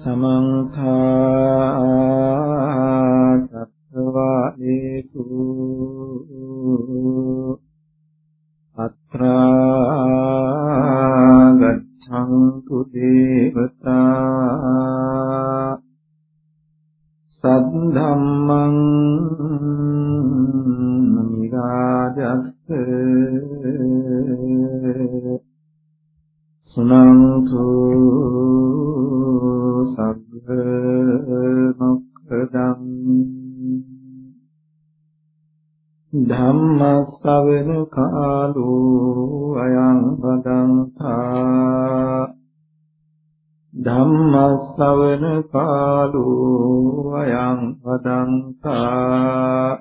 समन्त चत्वारेषु अत्रा गच्छन्तु देवता सद्धम्मं निराजस्ते सुनन्तु सग्ग मोक्खदं ධම්මස්සවන කාලෝ අයං වදන්තා ධම්මස්සවන කාලෝ අයං වදන්තා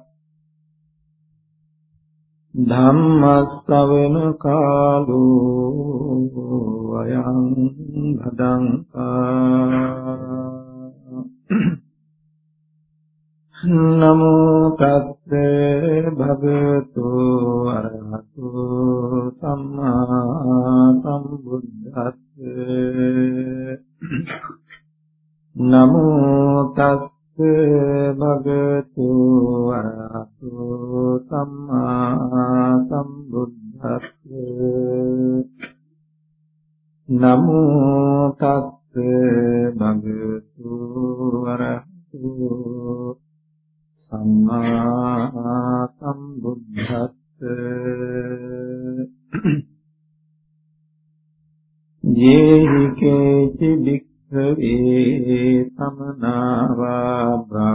ධම්මස්සවන කාලෝ අයං වදන්තා නමෝ තස්සේ භගවතු අරහතු සම්මා සම්බුද්දස්සේ නමෝ තස්සේ භගවතු අරහතු සම්මා සම්බුද්දස්සේ නමෝ තස්සේ භගවතු අරහතු සම්මා සම්බුද්දස්සේ යේහි කේචි භික්ඛවේ සමනාවා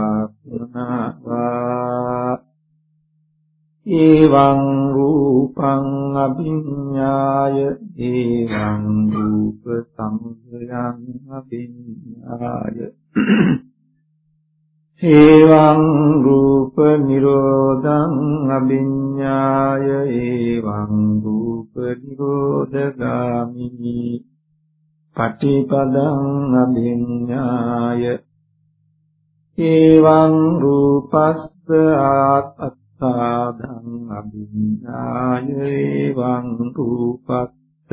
බ්‍රාහ්මනාවා එවං රූපං අභිඤ්ඤාය එවං රූප සංඛයං අභිඤ්ඤාය එවං රූප නිරෝධං අභිඤ්ඤාය එවං රූප නිරෝධගාමිනී පටිපදං අභිඤ්ඤාය එවං රූපස්ස ආත්තාදං අභිඤ්ඤාය එවං රූපස්ස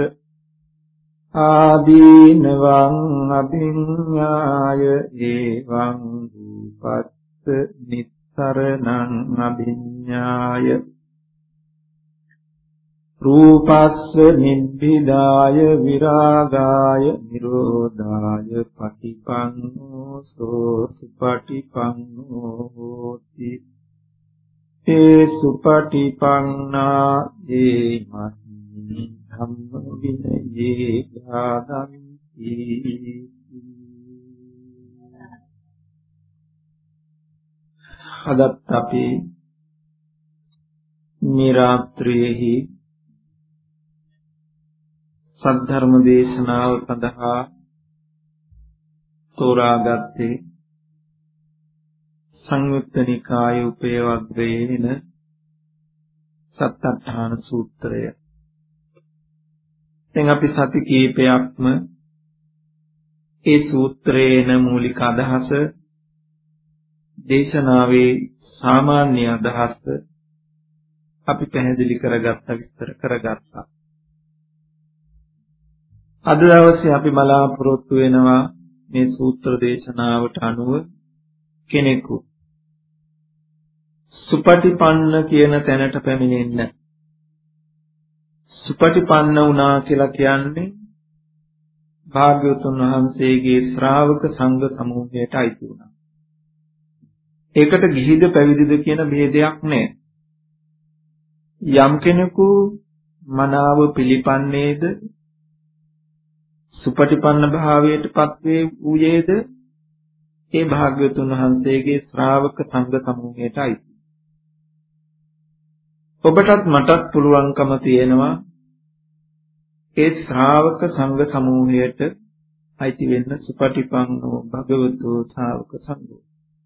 ආදීනවං අභිඤ්ඤාය එවං රූපස්ස නිස්සරණං අභිඤ්ඤාය රූපස්ස නිබ්බිදාය විරාගාය නිරෝධාය පටිපන්නෝ සෝ සුපටිපන්නෝ හෝති ඒ සුපටිපන්නා ඒ මහ්මි ධම්ම විනයේ ගාදන්ති අදත් අපි මේ රාත්‍රියේහි සද්ධර්ම දේශනාව සඳහා තෝරාගත්තේ සංයුත්ත නිකායේ උපේවග්ගයේන සත්තඨාන සූත්‍රය. දැන් අපි සති කීපයක්ම ඒ සූත්‍රයේන මූලික අදහස දේශනාවේ සාමාන්‍ය අදහස අපි පැහැදිලි කරගත්තා විස්තර කරගත්තා. අද දවසේ අපි බලාපොරොත්තු වෙනවා මේ සූත්‍ර දේශනාවට අනුව කෙනෙකු සුපටිපන්න කියන තැනට පැමිණෙන්න. සුපටිපන්න වුණා කියලා කියන්නේ භාග්‍යවතුන් වහන්සේගේ ශ්‍රාවක සංඝ සමූහයට අයිති වුණා. ඒකට ගිහිද පැවිදිද කියන භේදයක් නැහැ. යම් කෙනෙකු මනාව පිළිපන්නේද සුපටිපන්න භාවයටපත් වූයේද ඒ භාග්‍යවතුන් වහන්සේගේ ශ්‍රාවක සංඝ සමූහයට අයිති. ඔබටත් මටත් පුළුවන්කම තියෙනවා ඒ ශ්‍රාවක සංඝ සමූහයට අයිති වෙන්න සුපටිපන්නෝ භගවතු ශ්‍රාවක සංඝෝ.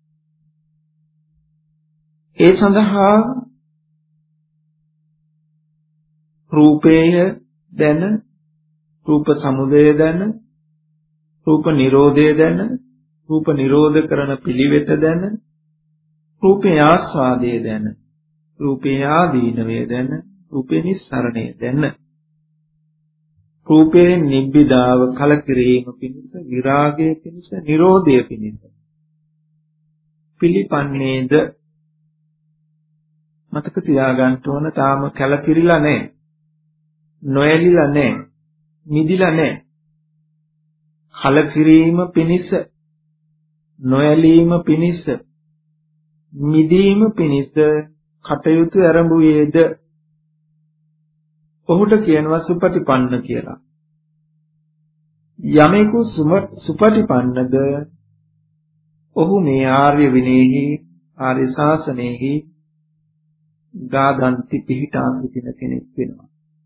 ඒ සඳහා රූපේය දැන රූප සමුදය දැන රූප නිරෝධය දැන රූප නිරෝධ කරන පිළිවෙත දැන රූපේ ආස්වාදය දැන රූපේ ආදීනවය දැන රූපේ නිස්සරණය දැන රූපේ නිබ්බිදාව කලකිරීම පිණිස විරාගය පිණිස නිරෝධය පිණිස පිළිපන්නේද මතක තියාගන්න ඕන තාම කලකිරිලා නැහැ නොයලිලා නැහැ මිදිලා නැහැ කලකිරීම පිණිස නොයලීම පිණිස මිදීම පිණිස කටයුතු ආරම්භයේද ඔහුට කියනවා සුපටිපන්න කියලා. යමෙකු සුපටිපන්නද ඔහු මේ ආර්ය විනයෙහි ආර්ය ශාසනයෙහි ගාදන්ති පිහිටා සිටින කෙනෙක් වෙනවා.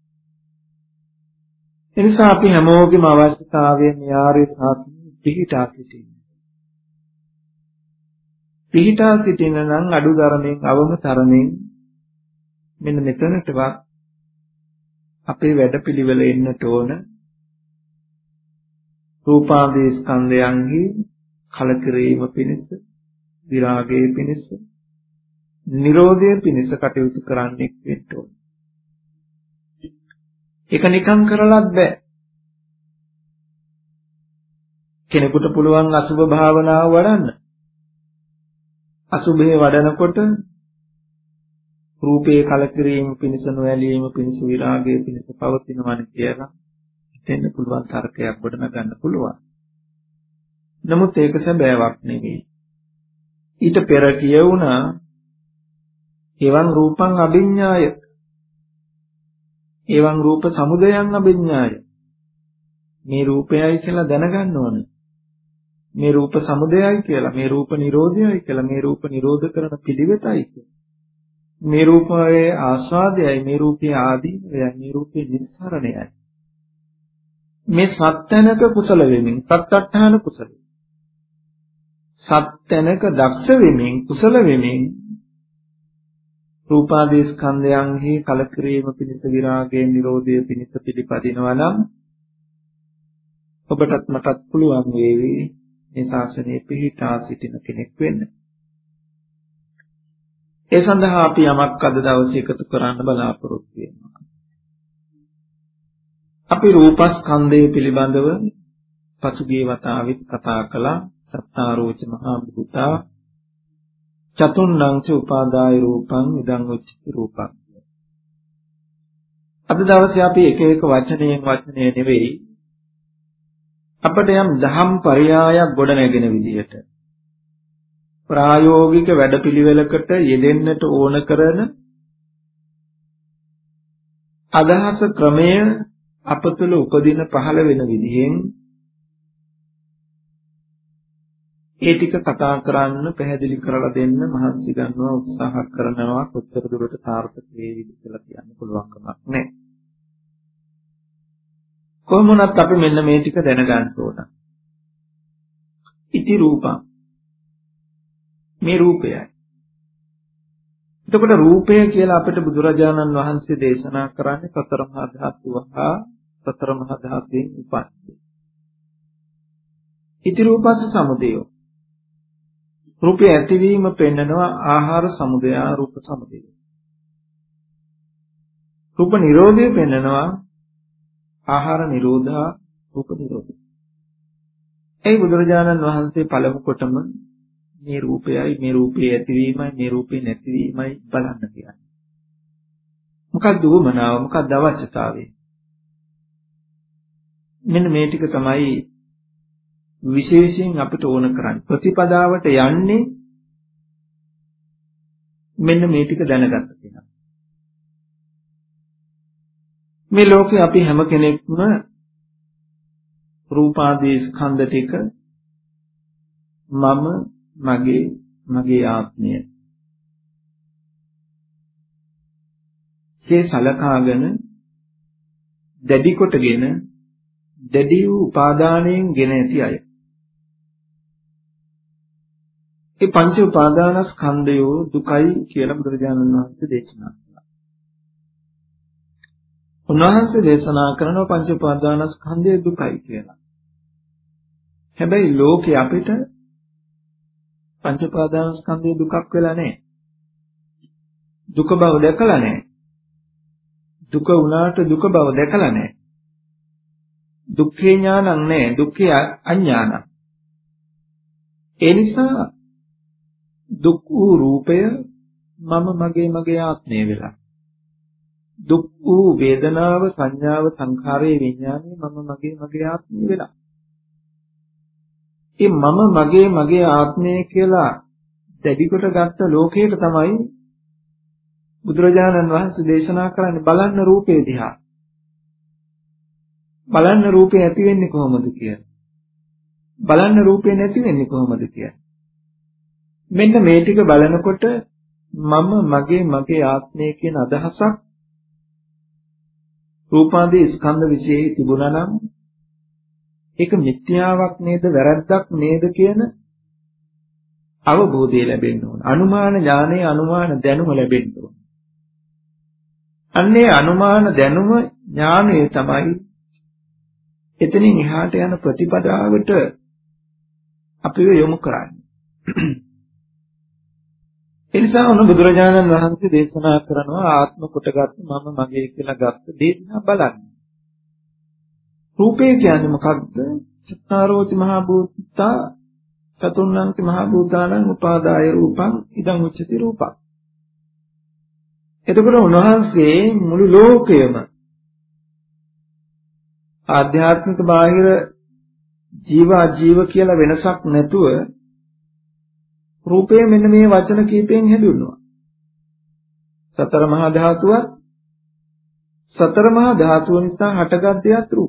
එනිසා අපි හැමෝගෙම අවශ්‍යතාවය මේ ආර්ය ශාසනයෙහි පිහිටා සිටින්න. පිහිටා සිටින නම් අඩු තරමින් අවම තරමින් මෙන්න මෙතනටවත් අපේ වැඩපිළිවෙල එන්නට ඕන රූපාදී ස්කන්ධයන්හි කලකිරීම පිණිස විරාගයේ පිණිස නිරෝධයේ පිණිස කටයුතු කරන්නෙක් වෙන්න ඕන. ඒක නිකන් කරලත් බෑ. කෙනෙකුට පුළුවන් අසුභ භාවනාව වඩන්න. අසුභේ වඩනකොට රූපේ කලකිරීම පිණිස නොඇලීම පිණිස විරාගයේ පිණිස පවතිනවනේ කියලා හිතෙන්න පුළුවන් තර්කයක් ගොඩනගන්න පුළුවන්. නමුත් ඒක සැබෑවක් නෙවෙයි. ඊට පෙර කියවුණා එවං රූපං අභිඤ්ඤාය එවං රූප සමුදයං අභිඤ්ඤාය මේ රූපයයි කියලා දැනගන්න ඕනේ. මේ රූප සමුදයයි කියලා මේ රූප නිරෝධයයි කියලා මේ රූප නිරෝධ කරන පිළිවෙතයි කියලා මේ රූපයේ ආස්වාදයයි මේ රූපයේ ආදීනවයයි මේ රූපයේ නිස්සරණයයි මේ සත්‍යනක කුසල වෙමින් සත්අට්ඨාන කුසල සත්‍යනක දක්ෂ වෙමින් කුසල වෙමින් රූපාදී ස්කන්ධයන්හි කලකිරීම පිණිස විරාගයේ නිරෝධය පිණිස පිළිපදිනවා නම් ඔබටත් මටත් පුළුවන් වේවි මේ ශාසනයේ පිහිටා සිටින කෙනෙක් වෙන්න. ඒ සඳහා අපි යමක් අද දවසේ එකතු කරන්න බලාපොරොත්තු වෙනවා. අපි රූපස්කන්ධය පිළිබඳව පසුගිය වතාවෙත් කතා කළා. සත්තාරෝච මහා භූතා චතුන්නං ච උපාදාය රූපං ඉදං උච්චති රූපං. අද දවසේ අපි එක එක වචනයෙන් වචනය නෙවෙයි අපට යම් දහම් පරයායක් ගොඩ නැගෙන විදිහට ප්‍රායෝගික වැඩපිළිවෙලකට යෙදෙන්නට ඕන කරන අදහස ක්‍රමය අප තුළ උපදින පහළ වෙන විදිහෙන් ඒ ටික කතා කරන්න පැහැදිලි කරලා දෙන්න මහන්සි ගන්නවා උත්සාහ කරනවා කොතර දුරට සාර්ථක වේවිද කියලා කියන්න පුළුවන් කමක් නැහැ. කොහොම වුණත් අපි මෙන්න මේ ටික දැනගන්න ඕන. ඉති රූපං මේ රූපයයි. එතකොට රූපය කියලා අපිට බුදුරජාණන් වහන්සේ දේශනා කරන්නේ සතර මහා ධාතු වහා සතර මහා ධාතුන් උපන්නේ. ඉති රූපස්ස සමුදය. රූපය ඇතිවීම පෙන්නනවා ආහාර සමුදය රූප සමුදය. රූප නිරෝධය පෙන්නනවා ආහාර නිරෝධා රූප නිරෝධය. ඒ බුදුරජාණන් වහන්සේ පළමු කොටම මේ රූපයයි මේ රූපේ ඇතිවීමයි මේ රූපේ නැතිවීමයි බලන්න කියන්නේ. මොකක්ද උවමනාව මොකක්ද අවශ්‍යතාවය? මෙන්න මේ ටික තමයි විශේෂයෙන් අපිට ඕන කරන්නේ. ප්‍රතිපදාවට යන්නේ මෙන්න මේ ටික දැනගත්ත කෙනා. මේ ලෝකේ අපි හැම කෙනෙක්ම රූපාදී ස්කන්ධ ටික මම මගේ ආත්මය ඒ සලකාගෙන දැඩි කොටගෙන දැඩි වූ උපාදානයෙන් ගෙන ඇති අය. ඒ පංච උපාදානස්කන්ධය දුකයි කියලා බුදුරජාණන් වහන්සේ දේශනා කළා. උන්වහන්සේ දේශනා කරන පංච උපාදානස්කන්ධය දුකයි කියලා. හැබැයි ලෝකේ අපිට පංච උපාදානස්කන්ධය දුකක් වෙලා නැහැ. දුක බව දැකලා නැහැ. දුක වුණාට දුක බව දැකලා නැහැ. දුක්ඛේ ඥානං නැහැ. දුක්ඛේ අඥානං. ඒ නිසා දුක් වූ රූපය මම මගේ ආත්මය වෙලා. දුක් වූ වේදනාව සංඥාව සංඛාරයේ විඥානය මම මගේ ආත්මය වෙලා. ඒ මම මගේ ආත්මය කියලා දැඩි කොට ගත්ත ලෝකයට තමයි බුදුරජාණන් වහන්සේ දේශනා කරන්නේ බලන්න රූපේ දිහා. බලන්න රූපේ ඇති වෙන්නේ කොහොමද කියලා. බලන්න රූපේ නැති වෙන්නේ කොහොමද කියලා. මෙන්න මේ ටික බලනකොට මම මගේ ආත්මය කියන අදහසක් රූපාදී ස්කන්ධ විශේෂයි තිබුණා නම් ඒක මිත්‍යාවක් නේද වැරද්දක් නේද කියන අවබෝධය ලැබෙන්න ඕන. අනුමාන ඥානයේ අනුමාන දැනුම ලැබෙන්න ඕන. අන්නේ අනුමාන දැනුම ඥානය තමයි එතනින් එහාට යන ප්‍රතිපදාවට අපිව යොමු කරන්නේ. ඒ නිසා උන බුදුරජාණන් වහන්සේ දේශනා කරනවා ආත්ම කොටගත් මම මගේ කියලා ගත්ත දේ දිහා බලන්න. රූපේ කියන්නේ මොකක්ද? චත්තාරෝච මහා භූතා චතුර්ණංච මහා භූතානං උපාදාය රූපං ඉදං උච්චති රූපං. එතකොට උන්වහන්සේ මුළු ලෝකයම ආධ්‍යාත්මික බාහිර ජීව කියලා වෙනසක් නැතුව රූපය මෙන්න මේ වචන කීපයෙන් හැදුණා. සතර මහා ධාතුව නිසා හටගත් දෙයක් රූප.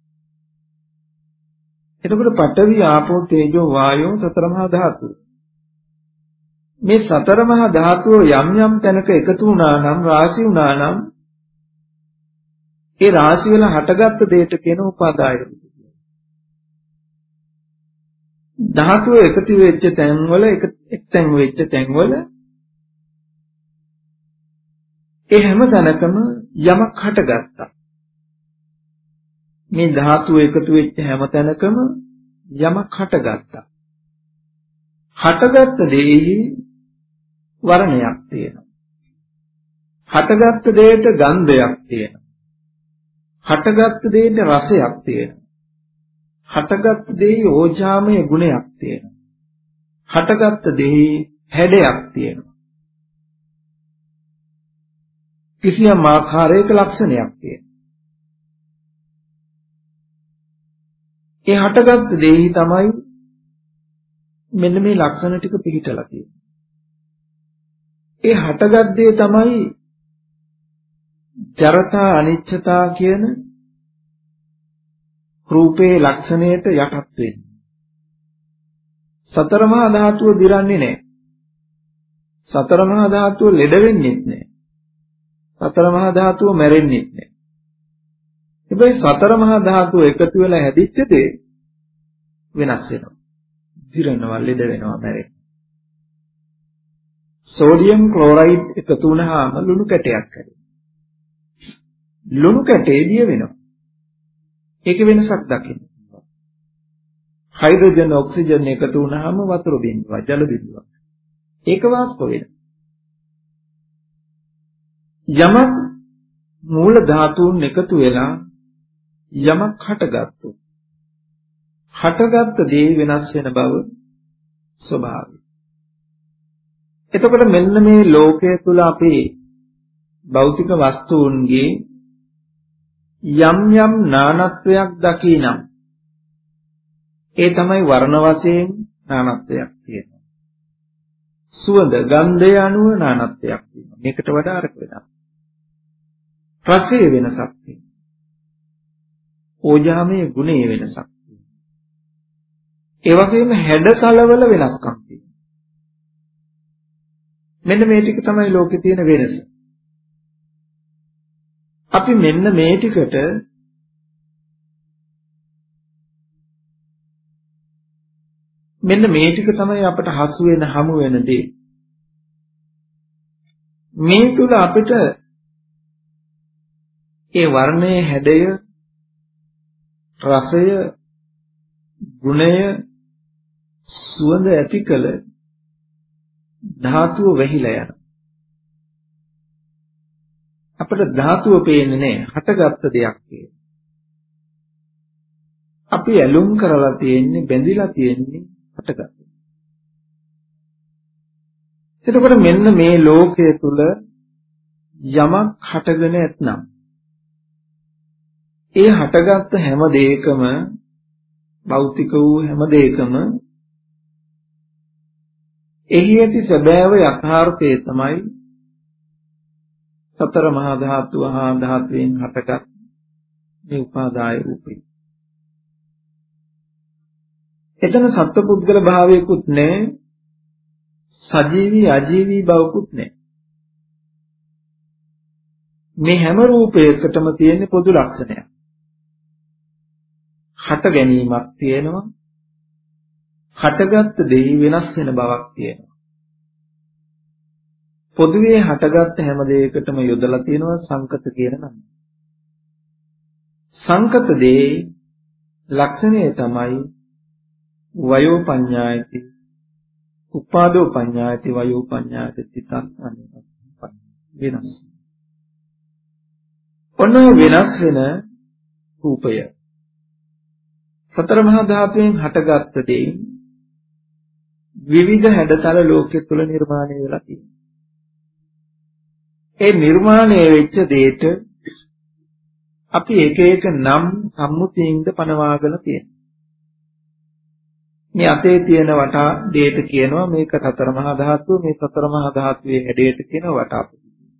එතකොට පඨවි ආපෝ තේජෝ වායෝ සතර මහා ධාතු. මේ සතර මහා ධාතුව යම් තැනක එකතු වුණා නම් රාශි වුණා නම් ඒ රාශි වල හටගත් දෙයට කියන උපාදාය රූප. ධාතුව එකතු වෙච්ච තැන්වල එක්තැන් වෙච්ච තැන්වල ඒ හැම තැනකම යමක් හටගත්තා. මේ ධාතුව එකතු වෙච්ච හැම තැනකම යමක් හටගත්තා. හටගත්ත දෙෙහි වර්ණයක් තියෙනවා. හටගත්ත දෙයට ගන්ධයක් තියෙනවා. හටගත්ත දෙයට රසයක් තියෙනවා. හටගත් දෙහි ඕජාමය ගුණයක් තියෙනවා. හටගත් දෙහි හැඩයක් තියෙනවා. කිසියම් ආකාරයක ලක්ෂණයක් තියෙනවා. ඒ හටගත් දෙහි තමයි මෙන්න මේ ලක්ෂණ ටික පිහිටලා තියෙන්නේ. ඒ හටගත් දේ තමයි ජරතා අනිච්චතා කියන රූපේ ලක්ෂණයට යටත් වෙන්නේ. සතර මහා ධාතුව දිරන්නේ නැහැ. සතර මහා ධාතුව ලෙඩ වෙන්නේ නැහැ. සතර මහා ධාතුව මැරෙන්නේ නැහැ. හැබැයි සතර මහා ධාතුව එකතු වෙලා හැදිච්ච දේ වෙනස් වෙනවා. දිරනවා, ලෙඩ වෙනවා, මැරෙනවා. සෝඩියම් ක්ලෝරයිඩ් එකතු වුණාම ලුණු කැටයක් හැදෙනවා. ලුණු කැටේ දිය වෙනවා. ඒක වෙනසක් දකින්න. හයිඩ්‍රජන් ඔක්සිජන් එකතු වුණාම වතුර බිඳුවක්, ජල බිඳුවක්. ඒක වාෂ්ප වෙනවා. යමක් මූල ධාතුන් එකතු වෙලා යමක් හටගත්තොත් හටගත්ත දේ වෙනස් වෙන බව ස්වභාවයි. එතකොට මෙන්න මේ ලෝකය තුල අපේ භෞතික වස්තුන්ගේ යම් නානත්වයක් දකිනම් ඒ තමයි වර්ණ වශයෙන් නානත්වයක් තියෙනවා. සුවඳ ගන්ධය අනුව නානත්වයක් තියෙනවා. මේකට වඩා අරක වෙනවා. රසයේ වෙනසක් තියෙනවා. ඕජාමයේ ගුණයේ වෙනසක් තියෙනවා. ඒ වගේම හැඩතලවල වෙනස්කම් තියෙනවා. මෙන්න මේ ටික තමයි ලෝකේ තියෙන වෙනස. අපි මෙන්න මේ ටිකට තමයි අපට හසු වෙන හමු වෙන දේ. මේ තුල අපිට ඒ වර්ණයේ හැඩය, රසය, ගුණය, සුවඳ ඇතිකල ධාතුව වැහිලා යනවා. අපිට ධාතුව පේන්නේ නැහැ, හටගත්ත දෙයක් කියලා. අපි ඇලුම් කරලා තියෙන්නේ බැඳිලා තියෙන්නේ හටගන්න. එතකොට මෙන්න මේ ලෝකයේ තුල යමක් හටගෙන ඇතනම් ඒ හටගත්ත හැම දෙයකම භෞතික වූ හැම දෙයකම එහි ඇති සැබෑව යථාර්ථය තමයි සතර මහා ධාතු හා ධාතුවෙන් හටගත් මේ උපාදාය රූපේ. එතන සත්පුද්ගල භාවයකුත් නැහැ, සජීවී අජීවී භවකුත් නැහැ. මේ හැම රූපයකටම තියෙන පොදු ලක්ෂණයක්. හට ගැනීමක් තියෙනවා, හටගත් දෙහි වෙනස් වෙන බවක් තියෙනවා. පොදුවේ හටගත් හැම දෙයකටම යොදලා තියෙනවා සංකත කියන නම. සංකත දේ ලක්ෂණය තමයි වයෝ පඤ්ඤායති, උපාදෝ පඤ්ඤායති, වයෝ පඤ්ඤායති තිතං වෙනස්. ඔන්න වෙනස් වෙන රූපය සතර මහා ධාතුවෙන් හටගත්ත දේ විවිධ හැඩතල ලෝකයේ තුල නිර්මාණය වෙලා තියෙනවා. ඒ නිර්මාණය වෙච්ච දෙයට අපි එක එක නම් සම්මුතියින්ද පනවාගෙන තියෙනවා. මේ අතේ තියෙන වටා දෙයට කියනවා මේක සතර මහා ධාතුව, මේ සතර මහා ධාතුවේ හැඩයට කියනවා වටාපිට.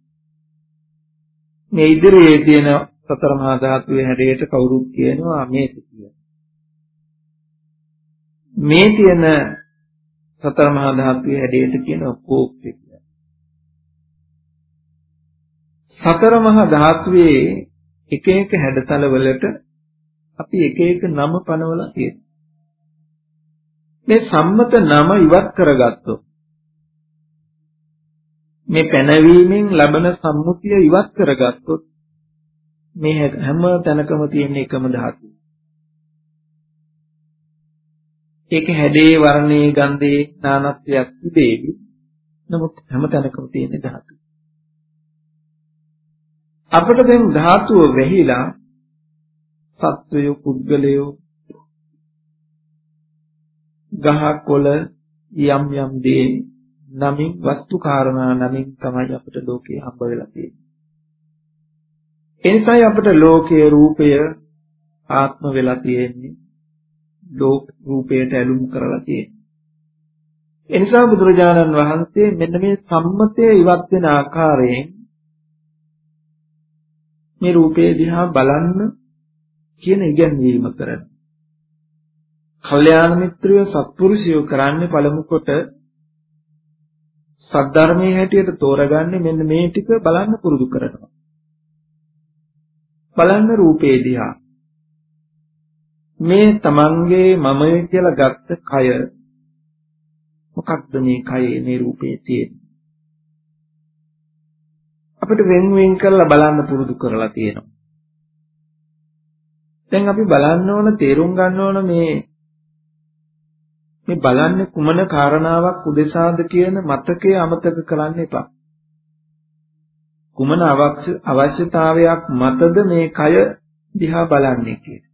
මේ ඉදිරියේ තියෙන සතර මහා ධාතුවේ හැඩයට කවුරුත් කියනවා මේක කියලා. මේ තියෙන සතර මහා ධාතුවේ හැඩයට කියනවා කෝප්පය කියලා. සතර මහා ධාතුවේ එක එක හැඩතල වලට අපි එක එක නම පනවලා තියෙනවා. මේ සම්මත නම ඉවත් කරගත්තොත් මේ පැනවීමෙන් ලබන සම්මුතිය ඉවත් කරගත්තොත් මේ හැම තැනකම තියෙන එකම ධාතුව. ඒක හැඩේ වර්ණේ ගන්ධේ නානත්වයක් තිබේවි. නමුත් හැම තැනකම තියෙන ධාතුව. අපිට දැන් ධාතුව වැහිලා සත්වය පුද්ගලයෝ ගහ කොළ යම් යම් දේ නමින් වස්තු කාරණා නමින් තමයි අපිට ලෝකේ හම්බ වෙලා තියෙන්නේ. ඒ නිසායි අපිට ලෝකයේ රූපය ආත්ම වෙලා තියෙන්නේ. ලෝක රූපයට ඇලුම් කරලා තියෙන්නේ. ඒ නිසා බුදුරජාණන් වහන්සේ මෙන්න මේ සම්මතයේ ඉවත් වෙන ආකාරයෙන් මේ රූපේ දිහා බලන්න කියන ඉගැන්වීම කරනවා. කල්යාණ මිත්‍රයෝ සත්පුරුෂයෝ කරන්නේ පළමු කොට සද්ධර්මයේ හැටියට තෝරගන්නේ මෙන්න මේ ටික බලන්න පුරුදු කරනවා. බලන්න රූපේ දිහා. මේ තමන්ගේ මමය කියලා ගත්ත කය මොකක්ද මේ කයේ මේ රූපේ තියෙන්නේ? අපිට වෙන් කරලා බලන්න පුරුදු කරලා තියෙනවා. දැන් අපි බලන්න ඕන තේරුම් ගන්න ඕන මේ බලන්නේ කුමන කාරණාවක් උදෙසාද කියන මතකය අමතක කරන්න එපා. කුමන අවශ්‍යතාවයක් මතද මේ කය දිහා බලන්නේ කියලා.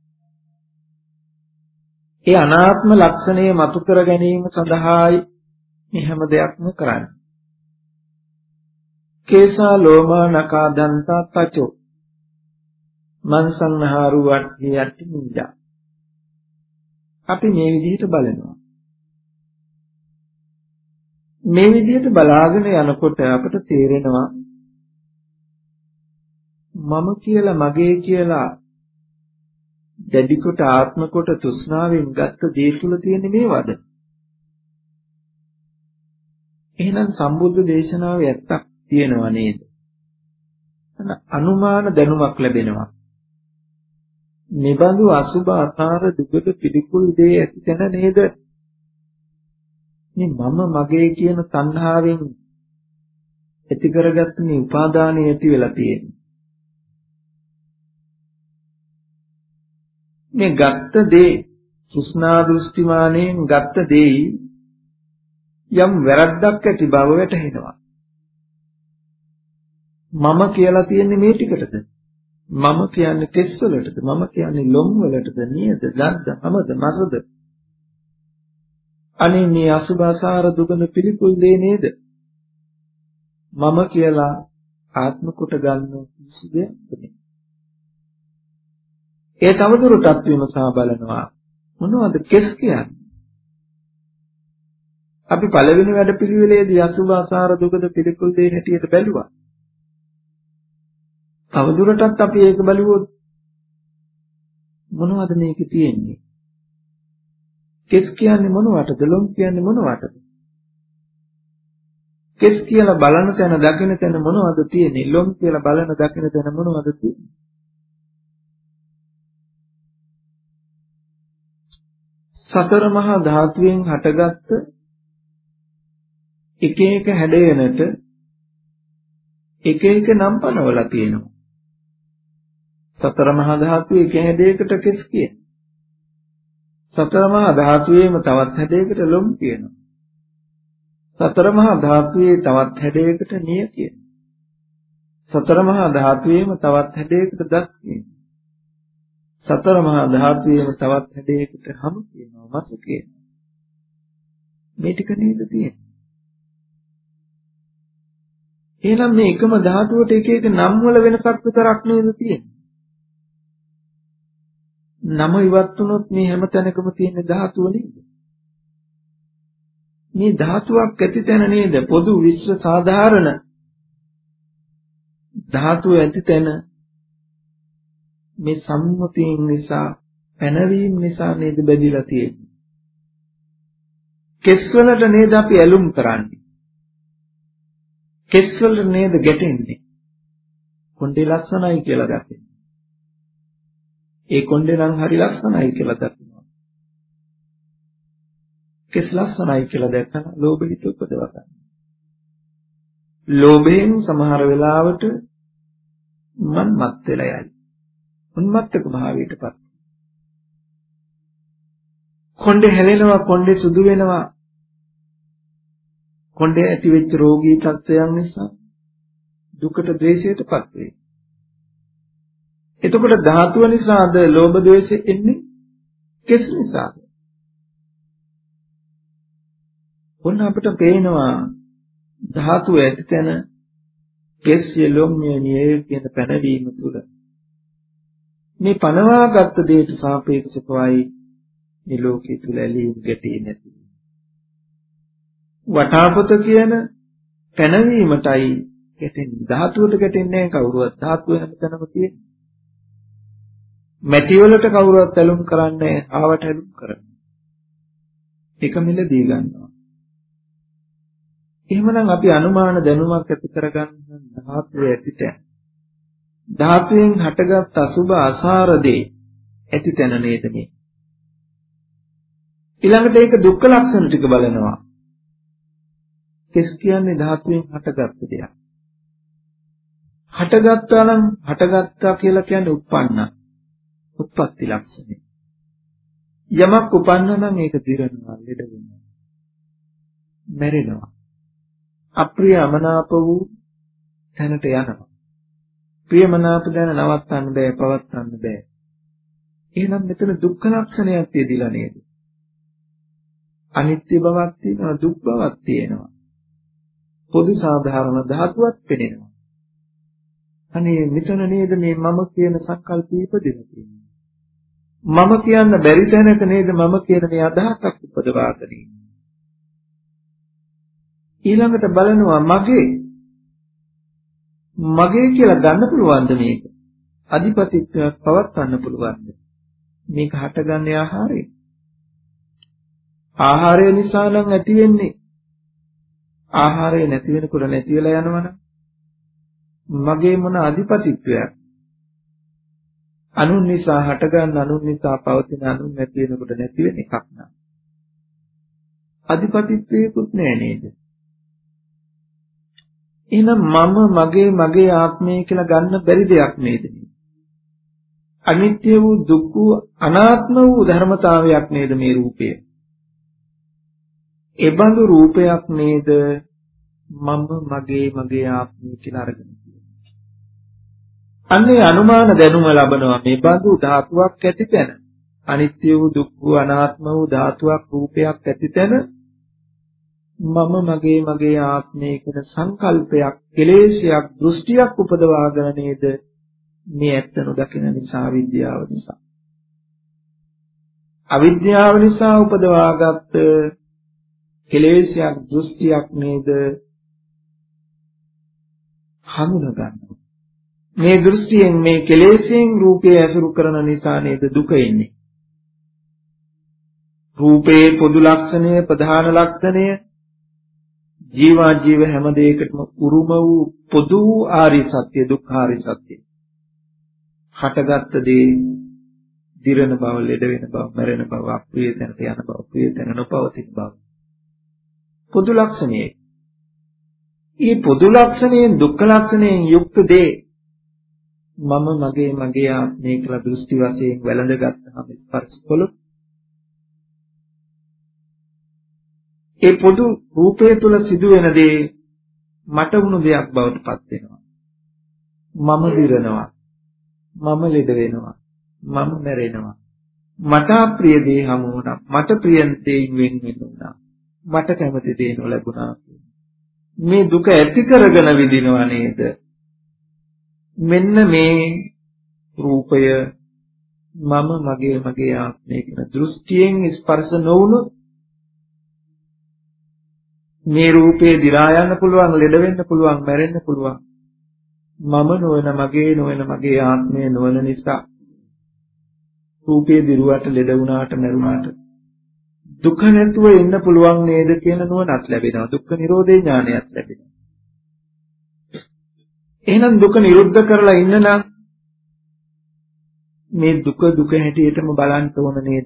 ඒ අනාත්ම ලක්ෂණය මතු කර ගැනීම සඳහායි මේ හැම දෙයක්ම කරන්නේ. කේසා ලෝමා නකා දන්තා තචෝ මන්සංහාරු වට්ටි යටි නිජා. අපි මේ විදිහට බලනවා. මේ විදිහට බලාගෙන යනකොට අපට තේරෙනවා මම කියලා මගේ කියලා දැඩි කොට ආත්ම කොට තෘෂ්ණාවෙන් ගත්ත දේ තුල තියෙන මේවද? එහෙනම් සම්බුද්ධ දේශනාවේ ඇත්තක් තියෙනව නේද? අනුමාන දැනුමක් ලැබෙනවා. නිබඳු අසුභ අසාර දුකට පිළිකුල් දේ ඇති තැන නේද? මේ මම මගේ කියන තණ්හාවෙන් ඇති කරගත්ත මේ උපාදානය ඇති වෙලා තියෙන්නේ. මේ ගත්ත දේ තෘෂ්ණා දෘෂ්ටිමානයෙන් ගත්ත දේ යම් වැරද්දක් ඇති බව වැටහෙනවා. මම කියලා තියෙන්නේ මේ ටිකටද? මම කියන්නේ කෙස් වලටද? මම කියන්නේ ලොම් වලටද? නියද? දද්ද? හැමද? මසද? අනේ මේ අසුභාසාර දුකන පිළිකුල් දේ නේද? මම කියලා ආත්ම කොට ගන්න කිසි දෙයක් නෙමෙයි. ඒ තවදුරටත් විමසා බලනවා මොනවද කෙස් කියන්නේ? අපි පළවෙනි වැඩපිළිවෙලේදී අසුභාසාර දුකද පිළිකුල් දේ හැටියට බැලුවා. තවදුරටත් අපි ඒක බලුවොත් මොනවද මේකේ තියෙන්නේ? කෙස් කියන්නේ මොනවටද? ලොම් කියන්නේ මොනවටද? කෙස් කියලා බලන තැන දකින තැන මොනවද තියෙන්නේ? ලොම් කියලා බලන දකින තැන මොනවද තියෙන්නේ? සතර මහා ධාතුවෙන් හටගත්ත එක එක හැඩයනට එක එක නම් පනවලා තියෙනවා. සතර මහා ධාතුවේ එක හැඩයකට කෙස් කියන. සතර මහා ධාතුවේම තවත් හැඩයකට ලොම් කියනවා. සතර මහා ධාතුවේ තවත් හැඩයකට නිය කියනවා. සතර මහා ධාතුවේම තවත් හැඩයකට දත් කියනවා. සතර මහා ධාතුවේම තවත් හැඩයකට හම කියනවා, මස කියනවා. මේ ටික නේද තියෙන්නේ? එහෙනම් මේ එකම ධාතුවට එක එක නම් වල වෙනසක් විතරක් නේද තියෙන්නේ? නම ඉවත් වුණොත් මේ හැම තැනකම තියෙන ධාතුව නේද? මේ ධාතුවක් ඇති තැන නේද? පොදු විශ්ව සාධාරණ ධාතුව ඇති තැන මේ සම්මුතියෙන් නිසා පැනවීම නිසා නේද බැඳිලා තියෙන්නේ? කෙස් වලට නේද අපි ඇලුම් කරන්නේ? කෙස් වලට නේද ගැටෙන්නේ? කොණ්ඩේ ලස්සනයි කියලා ගැටෙන්නේ. ඒ කොණ්ඩේ නම් හරි ලස්සනයි කියලා දකිනවා. කෙස් ලස්සනයි කියලා දැක්කම ලෝභ හිත උපදවා ගන්නවා. ලෝභයෙන් සමහර වෙලාවට මත් වෙලා යයි. උන්මත්තක භාවයටපත්. කොණ්ඩේ හැලෙනවා, කොණ්ඩේ සුදු වෙනවා. කොණ්ඩේ ඇති වෙච්ච රෝගී තත්ත්වයන් නිසා දුකට ද්වේෂයටපත් වේ. එතකොට ධාතුව නිසාද ලෝභ ද්වේෂෙ එන්නේ? කෙස් නිසාද? ඔන්න අපිට පේනවා ධාතුව ඇති තැන කෙස් යලොම්ය නිය කියන පැනවීම තුල මේ පනවාගත් දෙයට සාපේක්ෂවයි මේ ලෝකයේ තුල ඇලීම් ගැටේ නැති. වටාපොත කියන පැනවීමටයි ගැටෙන්නේ. ධාතුවට ගැටෙන්නේ නැහැ කවුරුවත්. ධාතුව හැමතැනම තියෙන. මැටි වලට කවුරුවත් ඇලුම් කරන්නේ ආවට ඇලුම් කරන්නේ. එක මිලදී ගන්නවා. එහෙමනම් අපි අනුමාන දැනුමක් ඇති කරගන්න ධාතුවේ ඇතිතැන. ධාතුවෙන් හටගත් අසුභ අසාර දේ ඇතිතැන නේද මේ. ඊළඟට ඒක දුක්ඛ ලක්ෂණ ටික බලනවා. කෙස් කියන්නේ ධාතුවෙන් හටගත් දෙයක්. හටගත්තා නම් හටගත්තා කියලා කියන්නේ උප්පන්න. උත්පත්ති ලක්ෂණය. යමක් උපන්න නම් ඒක දිරනවා, ලෙඩ වෙනවා, මැරෙනවා. අප්‍රිය අමනාප වූ තැනට යනවා. ප්‍රියමනාප දැන නවත්තන්න බෑ, පවත්වන්න බෑ. එහෙනම් මෙතන දුක්ඛ ලක්ෂණයක් තියදිලා නේද? අනිත්‍ය බවක් තියෙනවා, දුක් බවක් තියෙනවා. පොදු සාධාරණ ධාතුවක් පෙනෙනවා. අනේ මෙතන නේද මේ මම කියන සංකල්පය ඉපදෙලා තියෙන්නේ. මම කියන්න බැරි තැනක නේද මම කියන මේ අදහසක් උපදවාගෙන ඉන්නේ. ඊළඟට බලනවා මගේ කියලා ගන්න පුළුවන්ද මේක? අධිපතිත්වයක් පවත්වන්න පුළුවන්ද? මේක හටගන්නේ ආහාරයෙන්. ආහාරය නිසා නම් ඇති වෙන්නේ. ආහාරය නැති වෙනකොට නැති වෙලා යනවනම් මගේ මොන අධිපතිත්වයක්? අනුන් නිසා හටගන්න, අනුන් නිසා පවතින, අනුන් නැති වෙනකොට නැති වෙන එකක් නෑ. අධිපතිත්වයකුත් නෑ නේද? එහෙනම් මගේ ආත්මය කියලා ගන්න බැරි දෙයක් නේද? අනිත්‍ය වූ, දුක්ඛ වූ, අනාත්ම වූ ධර්මතාවයක් නේද මේ රූපය? ඒබඳු රූපයක් නේද මගේ ආත්මය කියලා අරගෙන තියෙන්නේ. අන්නේ අනුමාන දැනුම ලබනවා මේ බඳු ධාතුවක් ඇති තැන. අනිත්‍ය වූ දුක්ඛ වූ අනාත්ම වූ ධාතුවක් රූපයක් ඇති තැන මම මගේ ආත්මය කියන සංකල්පයක්, කෙලෙසයක්, දෘෂ්ටියක් උපදවාගෙන නේද මේ ඇත්ත නොදකින නිසා විද්‍යාව නිසා. අවිද්‍යාව නිසා උපදවාගත් කෙලෙසයක්, දෘෂ්ටියක් නේද හඳුනා ගන්නවා. මේ දෘෂ්ටියෙන් මේ කෙලෙසෙන් රූපය ඇසුරු කරන නිසා නේද දුක එන්නේ. රූපේ පොදු ලක්ෂණය, ප්‍රධාන ලක්ෂණය, ජීව හැම දෙයකටම උරුම වූ පොදු වූ ආර්ය සත්‍ය, දුක්ඛාර්ය සත්‍ය. හටගත් දේ දිරණ බව, ලෙඩ වෙන බව, මැරෙන බව, අප්‍රිය තැනට යන බව, ප්‍රිය තැන නොපවතින බව. පොදු ලක්ෂණයේ. මේ පොදු ලක්ෂණයෙන් දුක්ඛ ලක්ෂණයෙන් යුක්ත දේ මම මගේ ආත්මය කියලා දෘෂ්ටි වශයෙන් වැළඳගත්තාම ස්පර්ශ කළොත් ඒ පොදු රූපය තුල සිදුවෙන දේ මට වුණු දෙයක් බවට පත් වෙනවා. මම දිරනවා. මම ලෙඩ වෙනවා. මම මැරෙනවා. මට අප්‍රිය දේ හමු වුණා. මට ප්‍රිය දේ වෙන් වෙනවා. මට කැමති දේ නොලැබුණා. මේ දුක ඇති කරගෙන විඳිනවා නේද? මෙන්න මේ රූපය මම මගේ ආත්මය කියන දෘෂ්ටියෙන් ස්පර්ශ නොවුණොත් මේ රූපේ දි รา යන්න පුළුවන්, ලෙඩ වෙන්න පුළුවන්, මැරෙන්න පුළුවන්. මම නොවන, මගේ ආත්මය නොවන නිසා රූපේ දිරුවට, ලෙඩ වුණාට, මැරුණාට දුක නැතුව ඉන්න පුළුවන් නේද කියන නුවණක් ලැබෙනවා. දුක්ඛ නිරෝධේ ඥානයක් ලැබෙනවා. එහෙනම් දුක නිරුද්ධ කරලා ඉන්න නම් මේ දුක හැටියටම බලන්න ඕන නේද?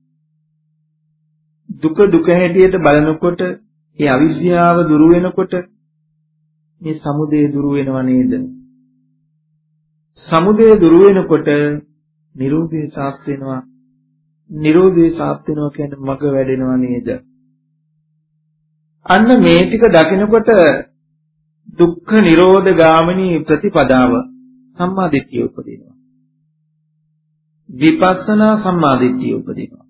දුක හැටියට බලනකොට ඒ අවිද්‍යාව දුරු වෙනකොට මේ සමුදය දුරු වෙනව නේද? සමුදය දුරු වෙනකොට නිරෝධය සාත් වෙනවා. නිරෝධය සාත් වෙනවා කියන්නේ මග වැඩෙනවා නේද? අන්න මේ ටික දකිනකොට දුක්ඛ නිරෝධ ගාමිනී ප්‍රතිපදාව සම්මාදිට්ඨිය උපදිනවා. විපස්සනා සම්මාදිට්ඨිය උපදිනවා.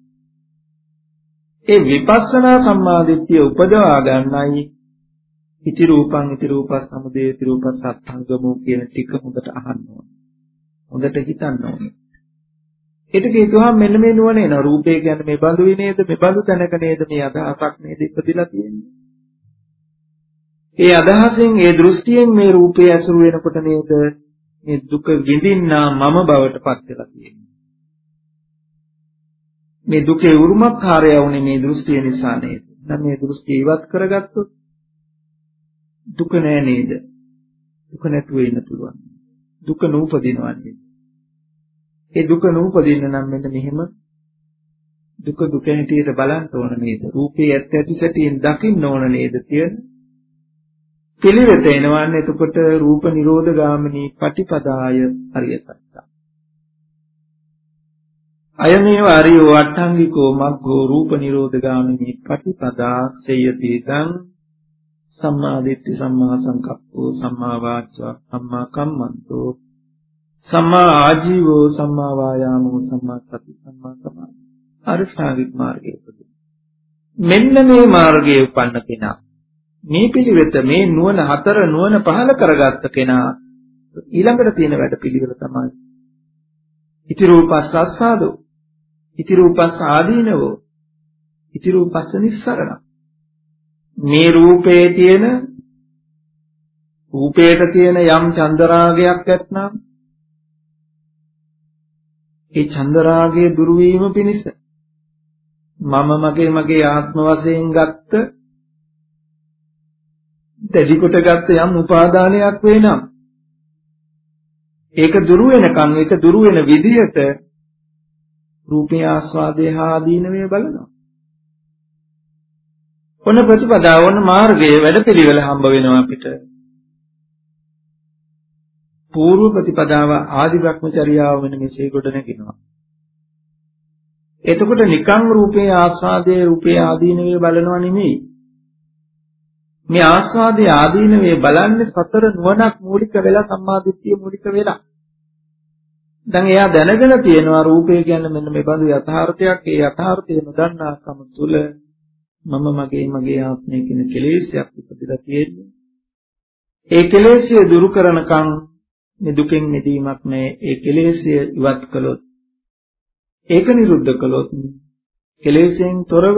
ඒ විපස්සනා සම්මාදිට්ඨිය උපදවා ගන්නයි ඉති රූපං ඉති රූපස් සමුදය ඉති රූපස් සත්ංගමෝ කියන ටික හොඳට අහන්න ඕනේ. හොඳට හිතන්න ඕනේ. ඒක කියතුහම මෙන්න මේ නුවණ එනවා. රූපය කියන්නේ මේ බඳුයි නේද? මේ බඳු තැනක නේද මේ අදහසක් නේද ඉපදිලා තියෙන්නේ? ඒ අදහසෙන්, ඒ දෘෂ්ටියෙන් මේ රූපය ඇසුරු වෙනකොට නේද මේ දුක විඳින්නා මම බවට පත් වෙලා තියෙන්නේ. මේ දුකේ උරුමකාරය වුණේ මේ දෘෂ්ටිය නිසා නේද? නම් මේ දෘෂ්ටිය ඉවත් කරගත්තොත් දුක නෑ නේද? දුක නැතුව ඉන්න පුළුවන්. දුක නූපදිනවා නේද? ඒ දුක නූපදින්න නම් මෙන්න මෙහෙම දුක හැටියට බලන්න ඕන නේද? රූපේ ඇත්ත ඇති සැටියෙන් දකින්න ඕන නේද කියන පිළිවෙත එනවන්නේ. එතකොට රූප නිරෝධ ගාමිනී පටිපදාය අරිය සත්‍ය. අයමේව අරියෝ අට්ඨංගිකෝ මග්ගෝ රූප නිරෝධ ගාමිනී පටිපදා සේයති දං සම්මා දිට්ඨි, සම්මා සංකප්පෝ, සම්මා වාචා, සම්මා කම්මන්තෝ, සම්මා ආජීවෝ, සම්මා වායාමෝ, සම්මා සති, සම්මා සමාධි. අරිෂ්ඨාංගික මාර්ගයේ උපදින. මෙන්න මේ මාර්ගයේ උපන්න කෙනා, මේ පිළිවෙත, මේ නුවණ හතර නුවණ පහල කරගත්ත කෙනා ඊළඟට තියෙන වැඩ පිළිවෙල තමයි ඉති රූපස්ස අස්සාදෝ, ඉති රූපස්ස ආදීනවෝ, ඉති රූපස්ස නිස්සරණ. මේ රූපේට තියෙන යම් චන්දරාගයක් ඇත්නම් ඒ චන්දරාගයේ දුරු වීම පිණිස මම මගේ ආත්ම වශයෙන් ගත්ත දැඩි කොට ගත්ත යම් උපාදානයක් වෙනම් ඒක දුරු වෙනකන්, ඒක දුරු වෙන විදිහට රූපේ ආස්වාදයේ හා ආදීනවේ බලනවා. ඔන්න ප්‍රතිපදාව, ඔන්න මාර්ගයේ වැඩපිළිවෙල හම්බ වෙනවා අපිට. పూర్ව ප්‍රතිපදාව ආදි භ්‍රමචර්යාව වෙන මෙසේ ගොඩ නැගෙනවා. එතකොට නිකං රූපේ ආස්වාදයේ රූපේ ආදීනවේ බලනවා නෙමෙයි. මේ ආස්වාදයේ ආදීනවේ බලන්නේ සතර නුවණක් මූලික වෙලා, සම්මාදිට්ඨිය මූලික වෙලා. දැන් එයා දැනගෙන තියෙනවා රූපය කියන්නේ මෙන්න මේ බඳු යථාර්ථයක්. ඒ යථාර්ථය නොදන්නාකම තුල මම මගේ ආත්මය කියන කෙලෙසයක් ඉපදලා තියෙන්නේ. ඒ කෙලෙසය දුරු කරනකම් මේ දුකෙන් මිදීමක් නැහැ. ඒ කෙලෙසය ඉවත් කළොත්, ඒක නිරුද්ධ කළොත්, කෙලෙසෙන් තොරව